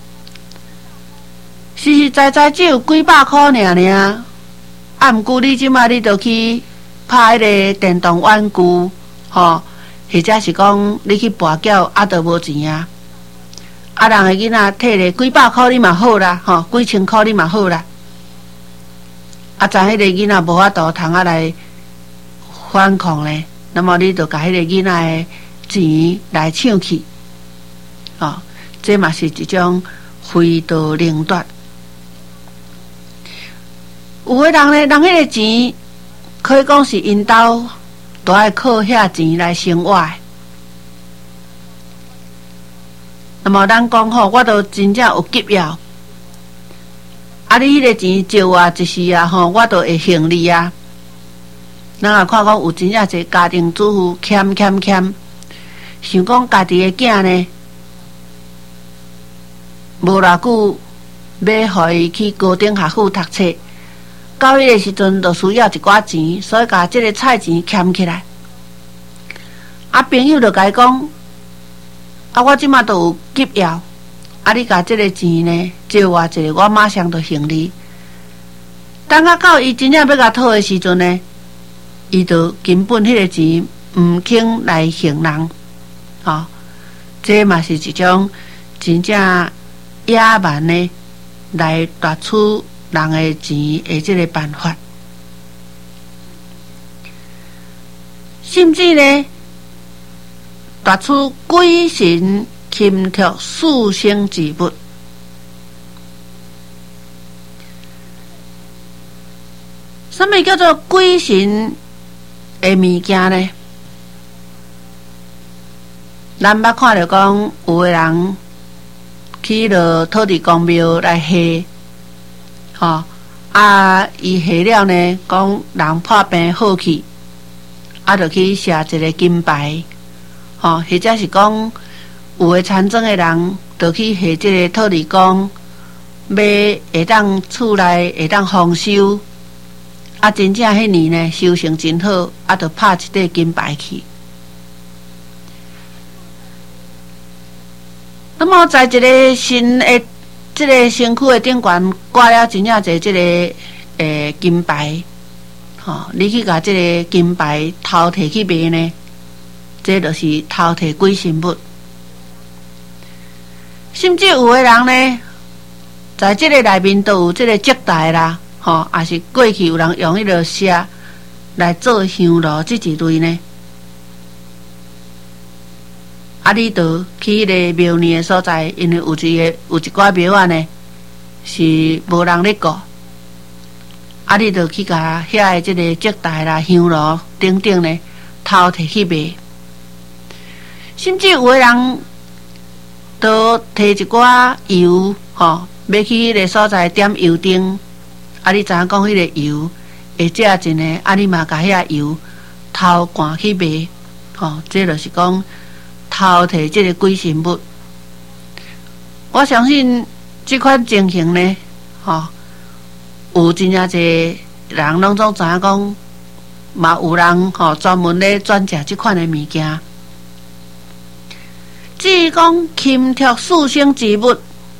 实实在在只有几百块尔，毋过你即马你就去拍迄个电动玩具，或者是讲你去博缴，就无钱人的囡仔摕咧几百块你嘛好啦，几千块你嘛好啦。知迄个囡仔无法度通来反抗咧，那么你就甲迄个囡仔的钱来抢去，这嘛是一种非道凌断。有的人咧，人迄个钱可以讲是因兜都爱靠遐钱来生活的。那么咱讲我都真正有急要。你迄个钱借我一时我就会还你啊。咱也看讲有真正一家庭主妇欠，想讲家己的囝呢，无偌久要互伊去高等学府读册，到迄个时阵就需要一寡钱，所以甲这个菜钱欠起来。朋友就甲伊讲，我即马都有急要。你甲这个钱呢借我一个，我马上就还你。等到伊真正要甲讨的时阵呢，伊就根本迄个钱毋肯来还人， 这嘛是一种真正野蛮的来夺取人的钱的这个办法，甚至呢夺取鬼神禽畜四生之物。什么叫做鬼神的物件呢？咱捌看到讲，有的人去了土地公庙来下，伊下了呢，讲人破病好去，就去写一个金牌，或者是讲有的参政的人，就去下这个土地公，会当厝内会当丰收。真正迄年呢，收成真好，就拍一块金牌去。那么，在一个新的这个身躯的顶悬挂了真正侪这个金牌，你去甲这个金牌偷摕去卖呢，这就是偷摕鬼神物。甚至有的人呢，在这个内面都有这个接待啦。也是过去有人用迄个蛇来做香炉这一类呢。你就去迄个庙里的所在，因为有一寡庙啊呢是无人咧顾，你就去甲遐的这个接待啦、香炉等等呢偷摕去卖。甚至有的人都摕一寡油，要去迄个所在点油灯。你知影讲迄个油会价钱呢？你嘛甲遐油偷赶去卖，这就是讲偷摕这个鬼神物。我相信这款情形呢，有真正侪人拢总知影讲，嘛有人专门咧转食这款的物件。至于讲禽畜四生之物，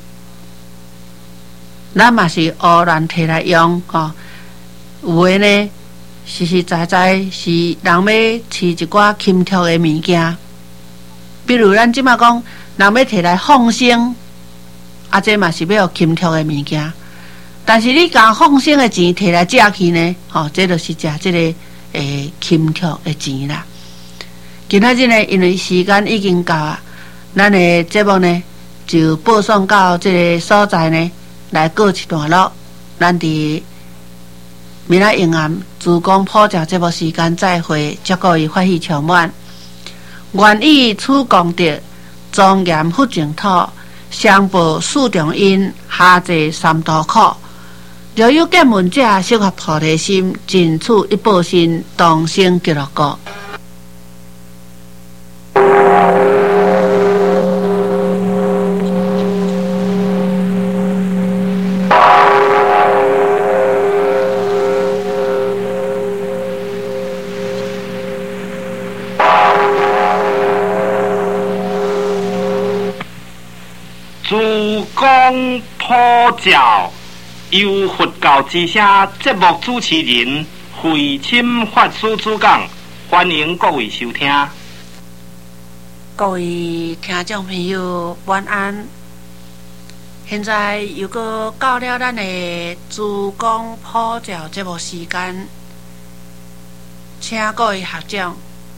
咱嘛是胡乱摕来用，有的呢实实在在是人要饲一寡禽畜的物件，比如咱即马讲人要摕来放生，这嘛是要禽畜的物件。但是你甲放生的钱摕来借去呢，这就是食这个禽畜的钱啦。今仔日呢，因为时间已经到啊，咱的节目呢就播送到这个所在呢。来告一段落，咱伫明仔永暗主公普照节目时间再会，祝各位欢喜充满。愿以此功德，庄严福净土，上报四重恩，下济三途苦。若有见闻者，适合菩提心，尽此一报身，同生极乐国。 主公普照，由佛教之声节目主持人慧钦法师主讲，欢迎各位收听。 各位听众朋友，晚安。现在又搁到了咱的主公普照节目时间，请各位合掌。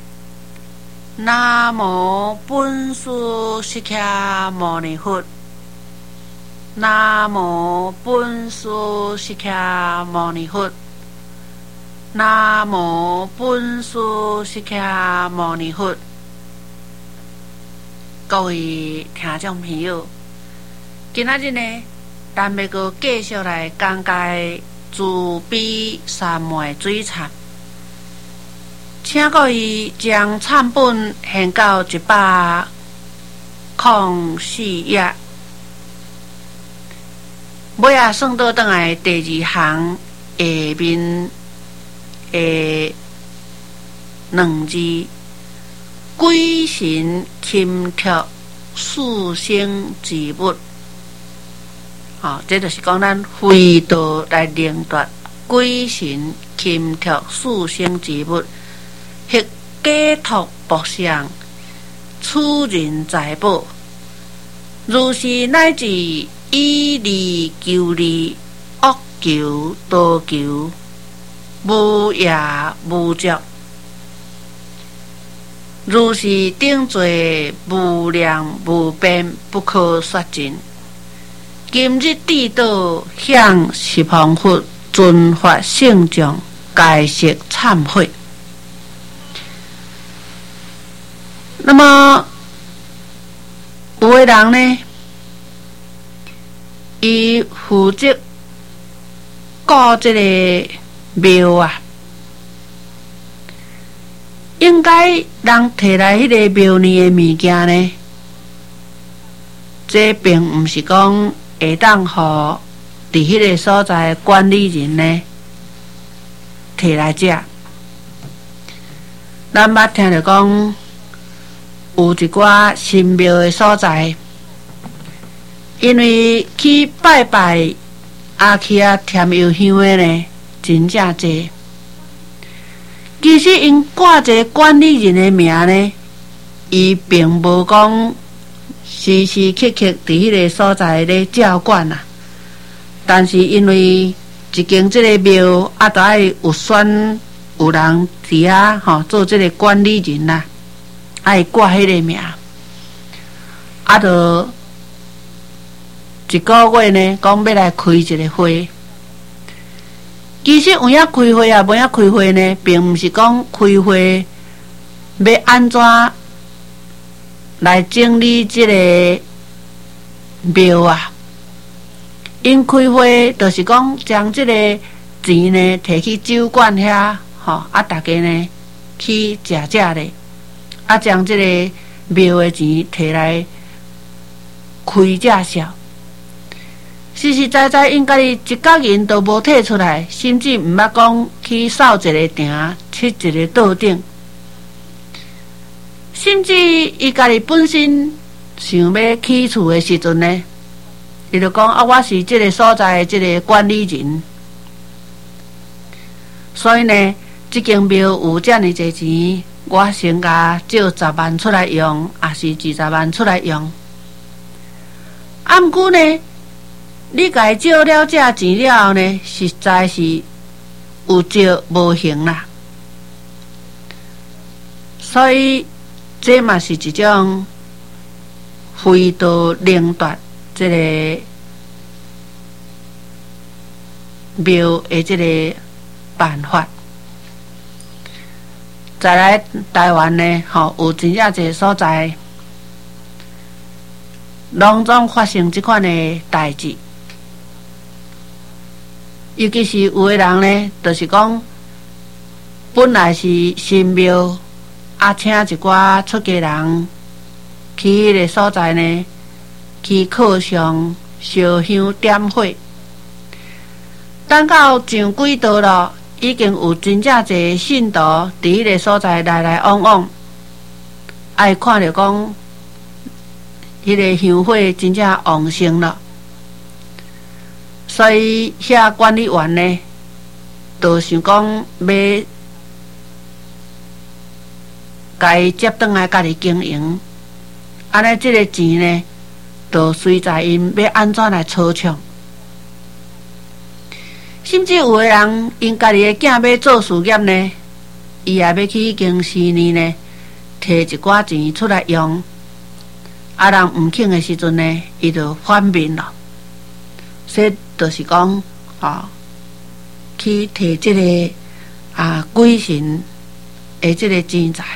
南无本师释迦牟尼佛。南无本师释迦牟尼佛。南无本师释迦牟尼佛。各位听众朋友，今仔日呢，咱要搁继续来讲解慈悲三昧水忏，请各位将忏本献到104页。尾啊，算倒转来第二行下面的两字：鬼神禽畜四生之物。这就是讲咱非道来领夺鬼神禽畜四生之物，迄假托薄相， 处人财宝，如是乃至以利求利，恶求多求，无也无着。如是顶罪无量无边，不可说尽。今日地道向十方佛，尊法圣众，该悉忏悔。那么有的人呢，伊负责顾这个庙啊，应该人摕来迄个庙里的物件呢，这并毋是讲会当互伫迄个所在管理人呢摕来食。咱捌听着讲，有一寡神庙的所在，因为去拜拜去添油香的呢，真正济。其实因挂一个管理人的名呢，伊并无讲时时刻刻伫迄个所在咧照管啊。但是因为一间即个庙都爱有选有人伫遐做即个管理人啦，爱挂迄个名，就一个月呢，讲要来开一个会。其实有影开会无影开会呢，并毋是讲开会要安怎来整理这个庙啊。因开会就是讲将这个钱呢摕去酒馆遐，大家呢去食咧，将这个庙的钱摕来开价销。实实在在，因家己一角银都无摕出来，甚至毋捌讲去扫一个埕、砌一个桌顶，甚至伊家己本身想要起厝的时阵呢，伊就讲我是这个所在的这个管理人，所以呢，这间庙有这么多钱，我先甲借10万出来用，也是20万出来用。毋过呢，你家借了这钱了后呢，实在是有借无还啦。所以这嘛是一种非道凌夺这个庙的这个办法。再来台湾呢，有真正一个所在，拢总发生这款的代志。尤其是有的人呢，就是讲本来是神庙，请一寡出家人去迄个所在呢，去课上烧香点火。等到上几道了，已经有真正侪信徒伫迄个所在来来往往，爱看着讲迄个香火真正旺盛了。所以遐管理员呢，就想讲要家己接转来家己经营，安尼这个钱呢，就随在因要安怎来操纵。甚至有的人因家己的囝要做事业呢，伊也要去迄间寺院呢，摕一寡钱出来用，人毋肯的时阵呢，伊就反面了。这就是讲，去摕这个鬼神的这个钱财。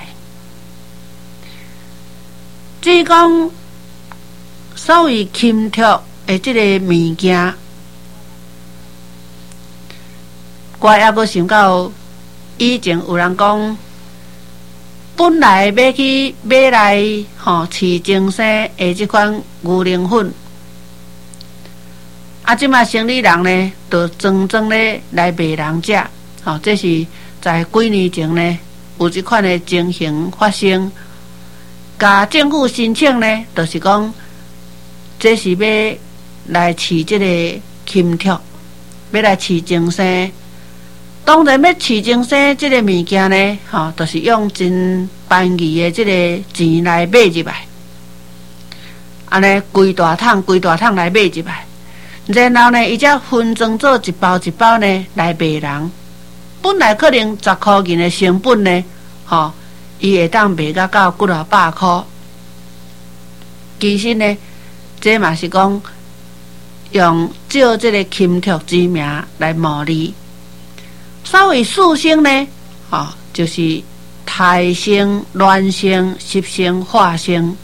至于讲所谓钦托的这个物件，我还阁想到以前有人讲，本来要去买来饲精生的这款牛奶粉。即马生理人呢，就装咧来卖人食，这是在几年前呢，有一款的情形发生，甲政府申请呢，就是讲，这是要来饲这个钦托，要来饲精生。当然要饲精生这个物件呢，就是用真办义的即个钱来买入来，安尼规大桶来买入来，然后呢，伊才分装做一包一包呢来卖人。本来可能10块银的成本呢，伊会当卖到几落百块。其实呢，这嘛是讲用照这个钦托之名来牟利。所谓四星呢，就是胎星、卵星、湿星、化星。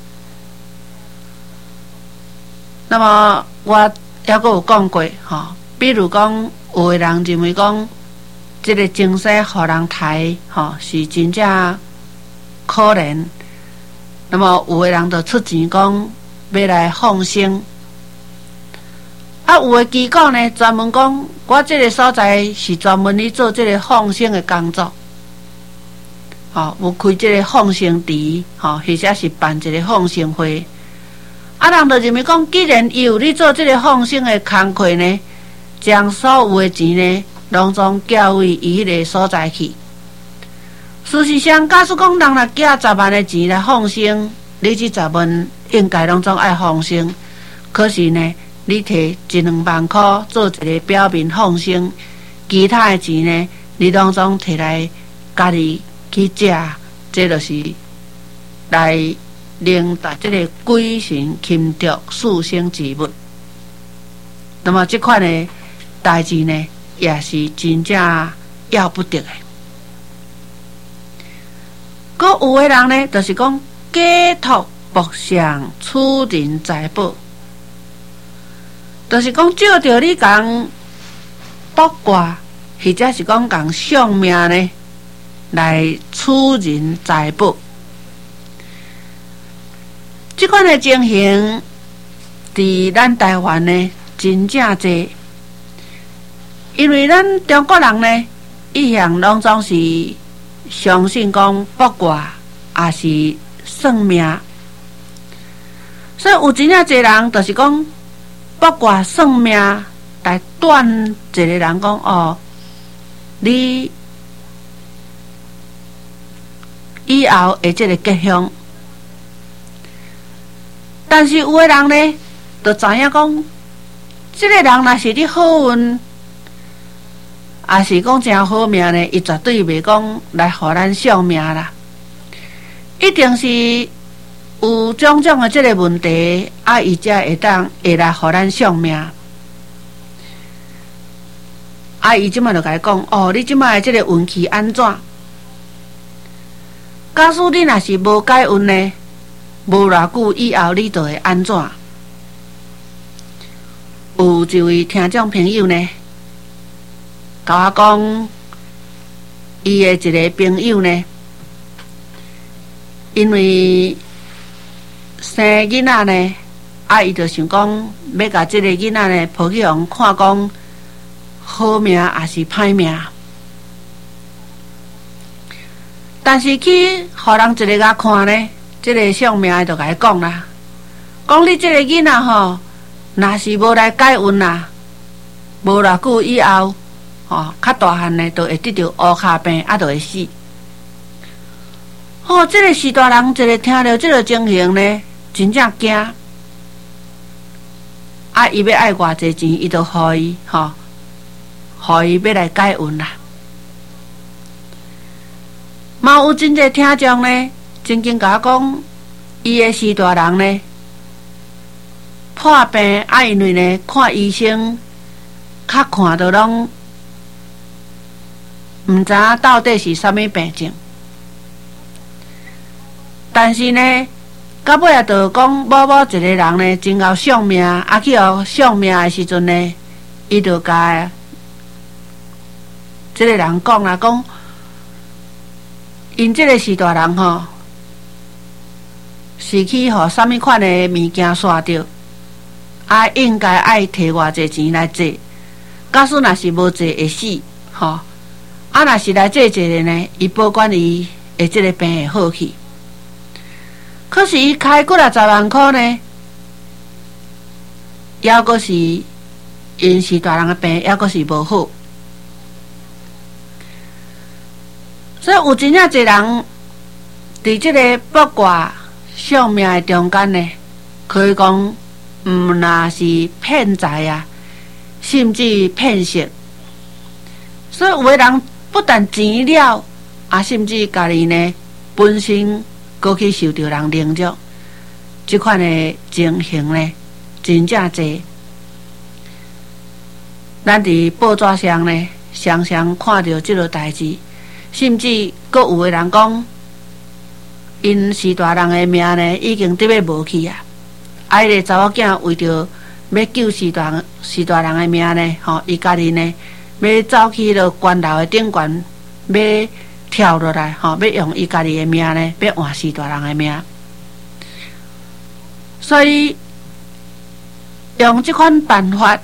那么我还佫有讲过，比如讲有的人认为讲，这个精神互人抬，是真正可怜。那么有的人就出钱讲要来放生，有的机构呢专门讲，我这个所在是专门去做这个放生的工作，有开这个放生池，或者是办一个放生会。人就认为讲，既然伊有咧做这个放生的工课呢，将所有的钱呢，拢总交为伊迄个所在去。事实上，假使讲人若寄10万的钱来放生，你这10万应该拢总爱放生。可是呢，你摕1-2万块做一个表面放生，其他的钱呢，你拢总摕来家己去食，这就是来令达这个鬼神钦托四星之物。那么这款的代志呢，也是真正要不得的。佮有的人呢，就是讲假托博相处人财宝，就是讲照着你讲卜卦，或者是讲相命呢，来处人财宝。这款的情形，伫咱台湾呢，真正多。因为咱中国人呢，一向拢总是相信讲卜卦也是算命，所以有真正侪人就是讲卜卦算命来断一个人讲你以后会这个吉凶。但是有的人呢，就知影讲，这个人若是你好运，也是讲真好命呢，伊绝对袂讲来互咱相命啦。一定是有种种的这个问题，伊才会来互咱相命。伊即摆就甲伊讲，你即摆的这个运气安怎？假使你若是无改运呢？无偌久以后，你就会安怎？有一位听众朋友呢，甲我讲，伊的一个朋友呢，因为生囡仔呢，伊就想讲要甲这个囡仔呢，抱去互看讲好命还是歹命。但是去互人一个甲看呢。这个相命就甲伊讲啦，讲你这个囡仔若是无来改运啦，无偌久以后，较大汉呢，就会得到乌骹病，就会死。这个士大人一个听到这个情形呢，真正惊。伊要爱偌济钱，伊就互伊，互伊要来改运啦。嘛有真侪听众呢。曾经甲我讲，伊的士大人呢破病，因为呢看医生，较看到拢毋知影到底是啥物病症。但是呢，到尾也就讲某某一个人呢，真够相命，去互相命的时阵呢，伊就甲这个人讲啦，讲因这个士大人是去互啥物款的物件煞着，应该爱摕偌济钱来坐。假使若是无坐会死，若是来坐坐的呢，伊保管伊的这个病会好去。可是伊开几10万块呢，还阁是因是大人的病，还阁是无好。所以有真正侪人伫即个八卦相命的中间呢，可以讲毋那是骗财啊，甚至骗色。所以有的人不但钱了，甚至家己呢本身过去受到人凌辱，即款的情形呢，真正侪。咱伫报纸上呢，常常看到即个代志，甚至阁有的人讲，因是大人的命呢，已经得要无去啊！迄个查某囝为着要救是大人的命呢，伊家己呢要走去了关楼的顶悬，要跳落来，要用伊家己的命呢，要换是大人的命。所以用即款办法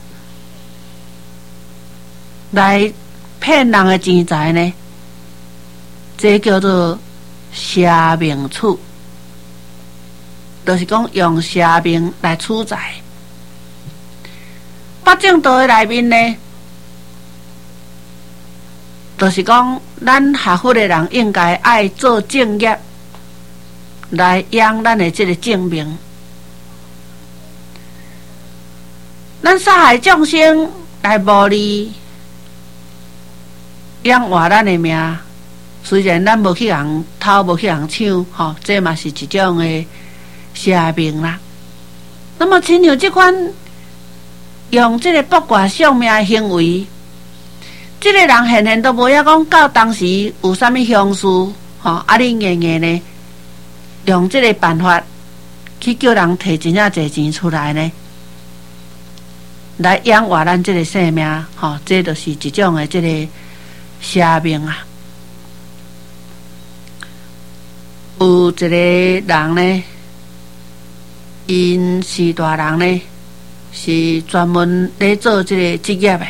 来骗人的钱财呢，这叫做邪名处，就是讲用邪名来处财。八正道的内面呢，就是讲咱学佛的人应该爱做正业，来养咱的这个正命。咱杀害众生来谋利，养活咱的命。虽然咱无去人偷，无去人抢，这嘛是一种的邪命啦。那么，亲像这款用这个八卦相命的行为，这个人现都无遐讲到当时有啥物凶事，你硬硬呢用这个办法去叫人摕真正侪钱出来呢，来养活咱这个性命，这就是一种的这个邪命啊。有一个人呢，因是大人呢，是专门咧做这个职业的。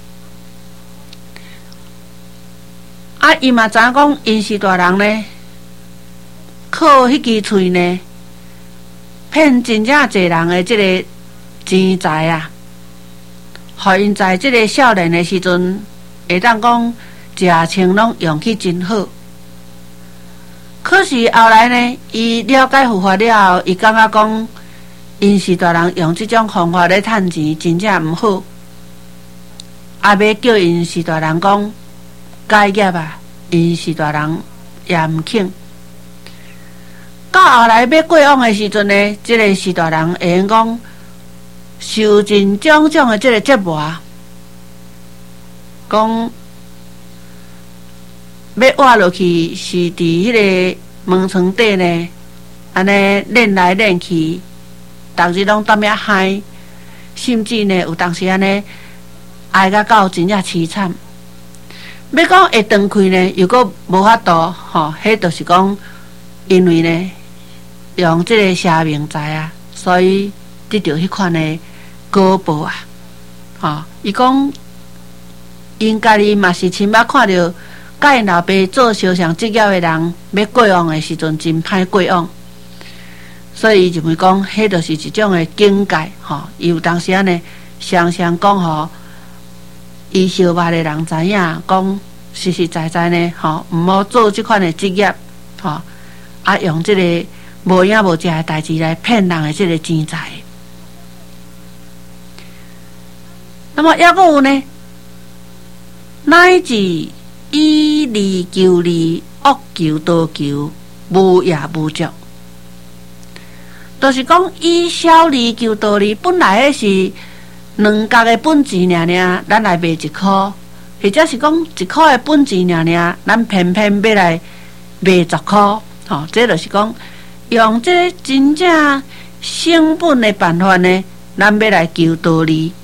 伊嘛知影讲，因是大人呢，靠迄支喙呢，骗真正侪人的这个钱财啊，互因在这个少年的时阵，会当讲食穿拢用去真好。可是后来呢，伊了解佛法了后，伊感觉讲，因是大人用这种方法来趁钱，真正毋好。要叫因是大人讲改业啊，因是大人也毋肯。到后来要过往的时阵呢，这个是大人会用讲受尽种种的这个折磨，讲要活落去是伫迄个门床底呢，安尼练来练去，逐日拢踮遐嗨，甚至呢有当时安尼挨甲到真正凄惨。要讲会断开呢，又阁无法度，迄就是讲，因为呢用这个邪命财啊，所以得到迄款的果报啊。伊讲因家己嘛是亲捌看到。甲因老爸做相像职业的人，要过往的时阵真歹过往，所以伊认为讲，迄就是一种的境界，伊有当时呢，常常讲吼，伊小捌的人知影，讲实实在在呢，毋好做这款的职业，用这个无影无食的代志来骗人的这个钱财。那么还阁有呢，乃至以利求利，恶求多求，无也无足。就是讲以小利求大利，本来迄是两角的本钱尔尔，咱来卖1块，或者是讲1块的本钱尔尔，咱偏偏要来卖10块，这就是讲用这个真正成本的办法呢，咱要来求大利，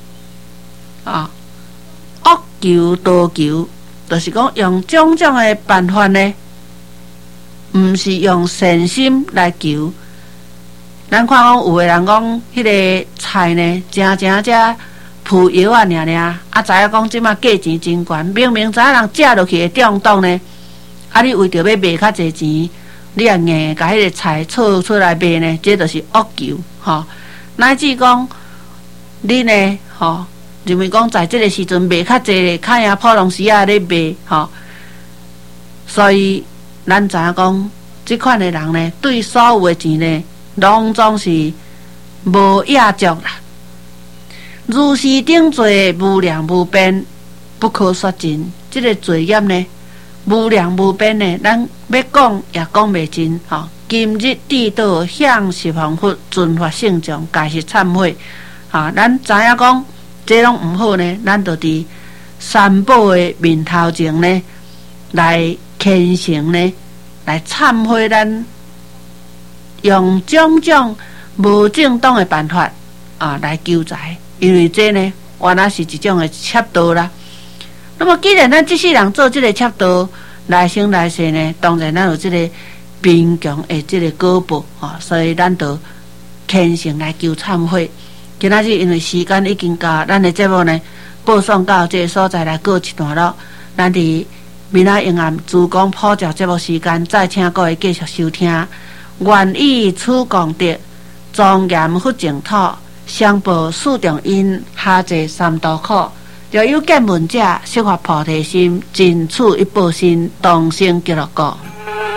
恶求多求。就是讲用种种的办法呢，毋是用善心来求。咱看讲有的人讲，迄个菜呢，真只铺药啊，尔，知影讲即马价钱真悬，明明知影人食落去会中毒呢，你为着要卖较侪钱，你也硬甲迄个菜炒出来卖呢，这就是恶求，乃至讲你呢，认为讲在这个时阵卖较济，较像普通时咧卖，所以咱知影讲这款的人呢，对所有的钱呢，拢总是无亚足啦。如是顶罪，无量无边，不可说尽。这个罪业呢，无量无边呢，咱要讲也讲袂尽。吼，今日地道向十方佛，尽发性状，皆是忏悔。啊，咱知影讲，这拢毋好呢，咱就伫三宝的面头前呢，来虔诚呢，来忏悔咱，用种种无正当的办法啊来救财，因为这呢，原来是一种的窃盗啦。那么，既然咱这世人做这个窃盗，来生来世呢，当然咱有这个贫穷的这个果报啊，所以咱就虔诚来求忏悔。今仔日因为时间已经到，咱的节目呢播送到这个所在来告一段落。咱伫明仔永暗珠光普照节目时间，再请各位继续收听。愿以此功德，庄严佛净土，相报四重因，下济三途苦。若有见闻者，悉发菩提心，尽此一报身，当生极乐国。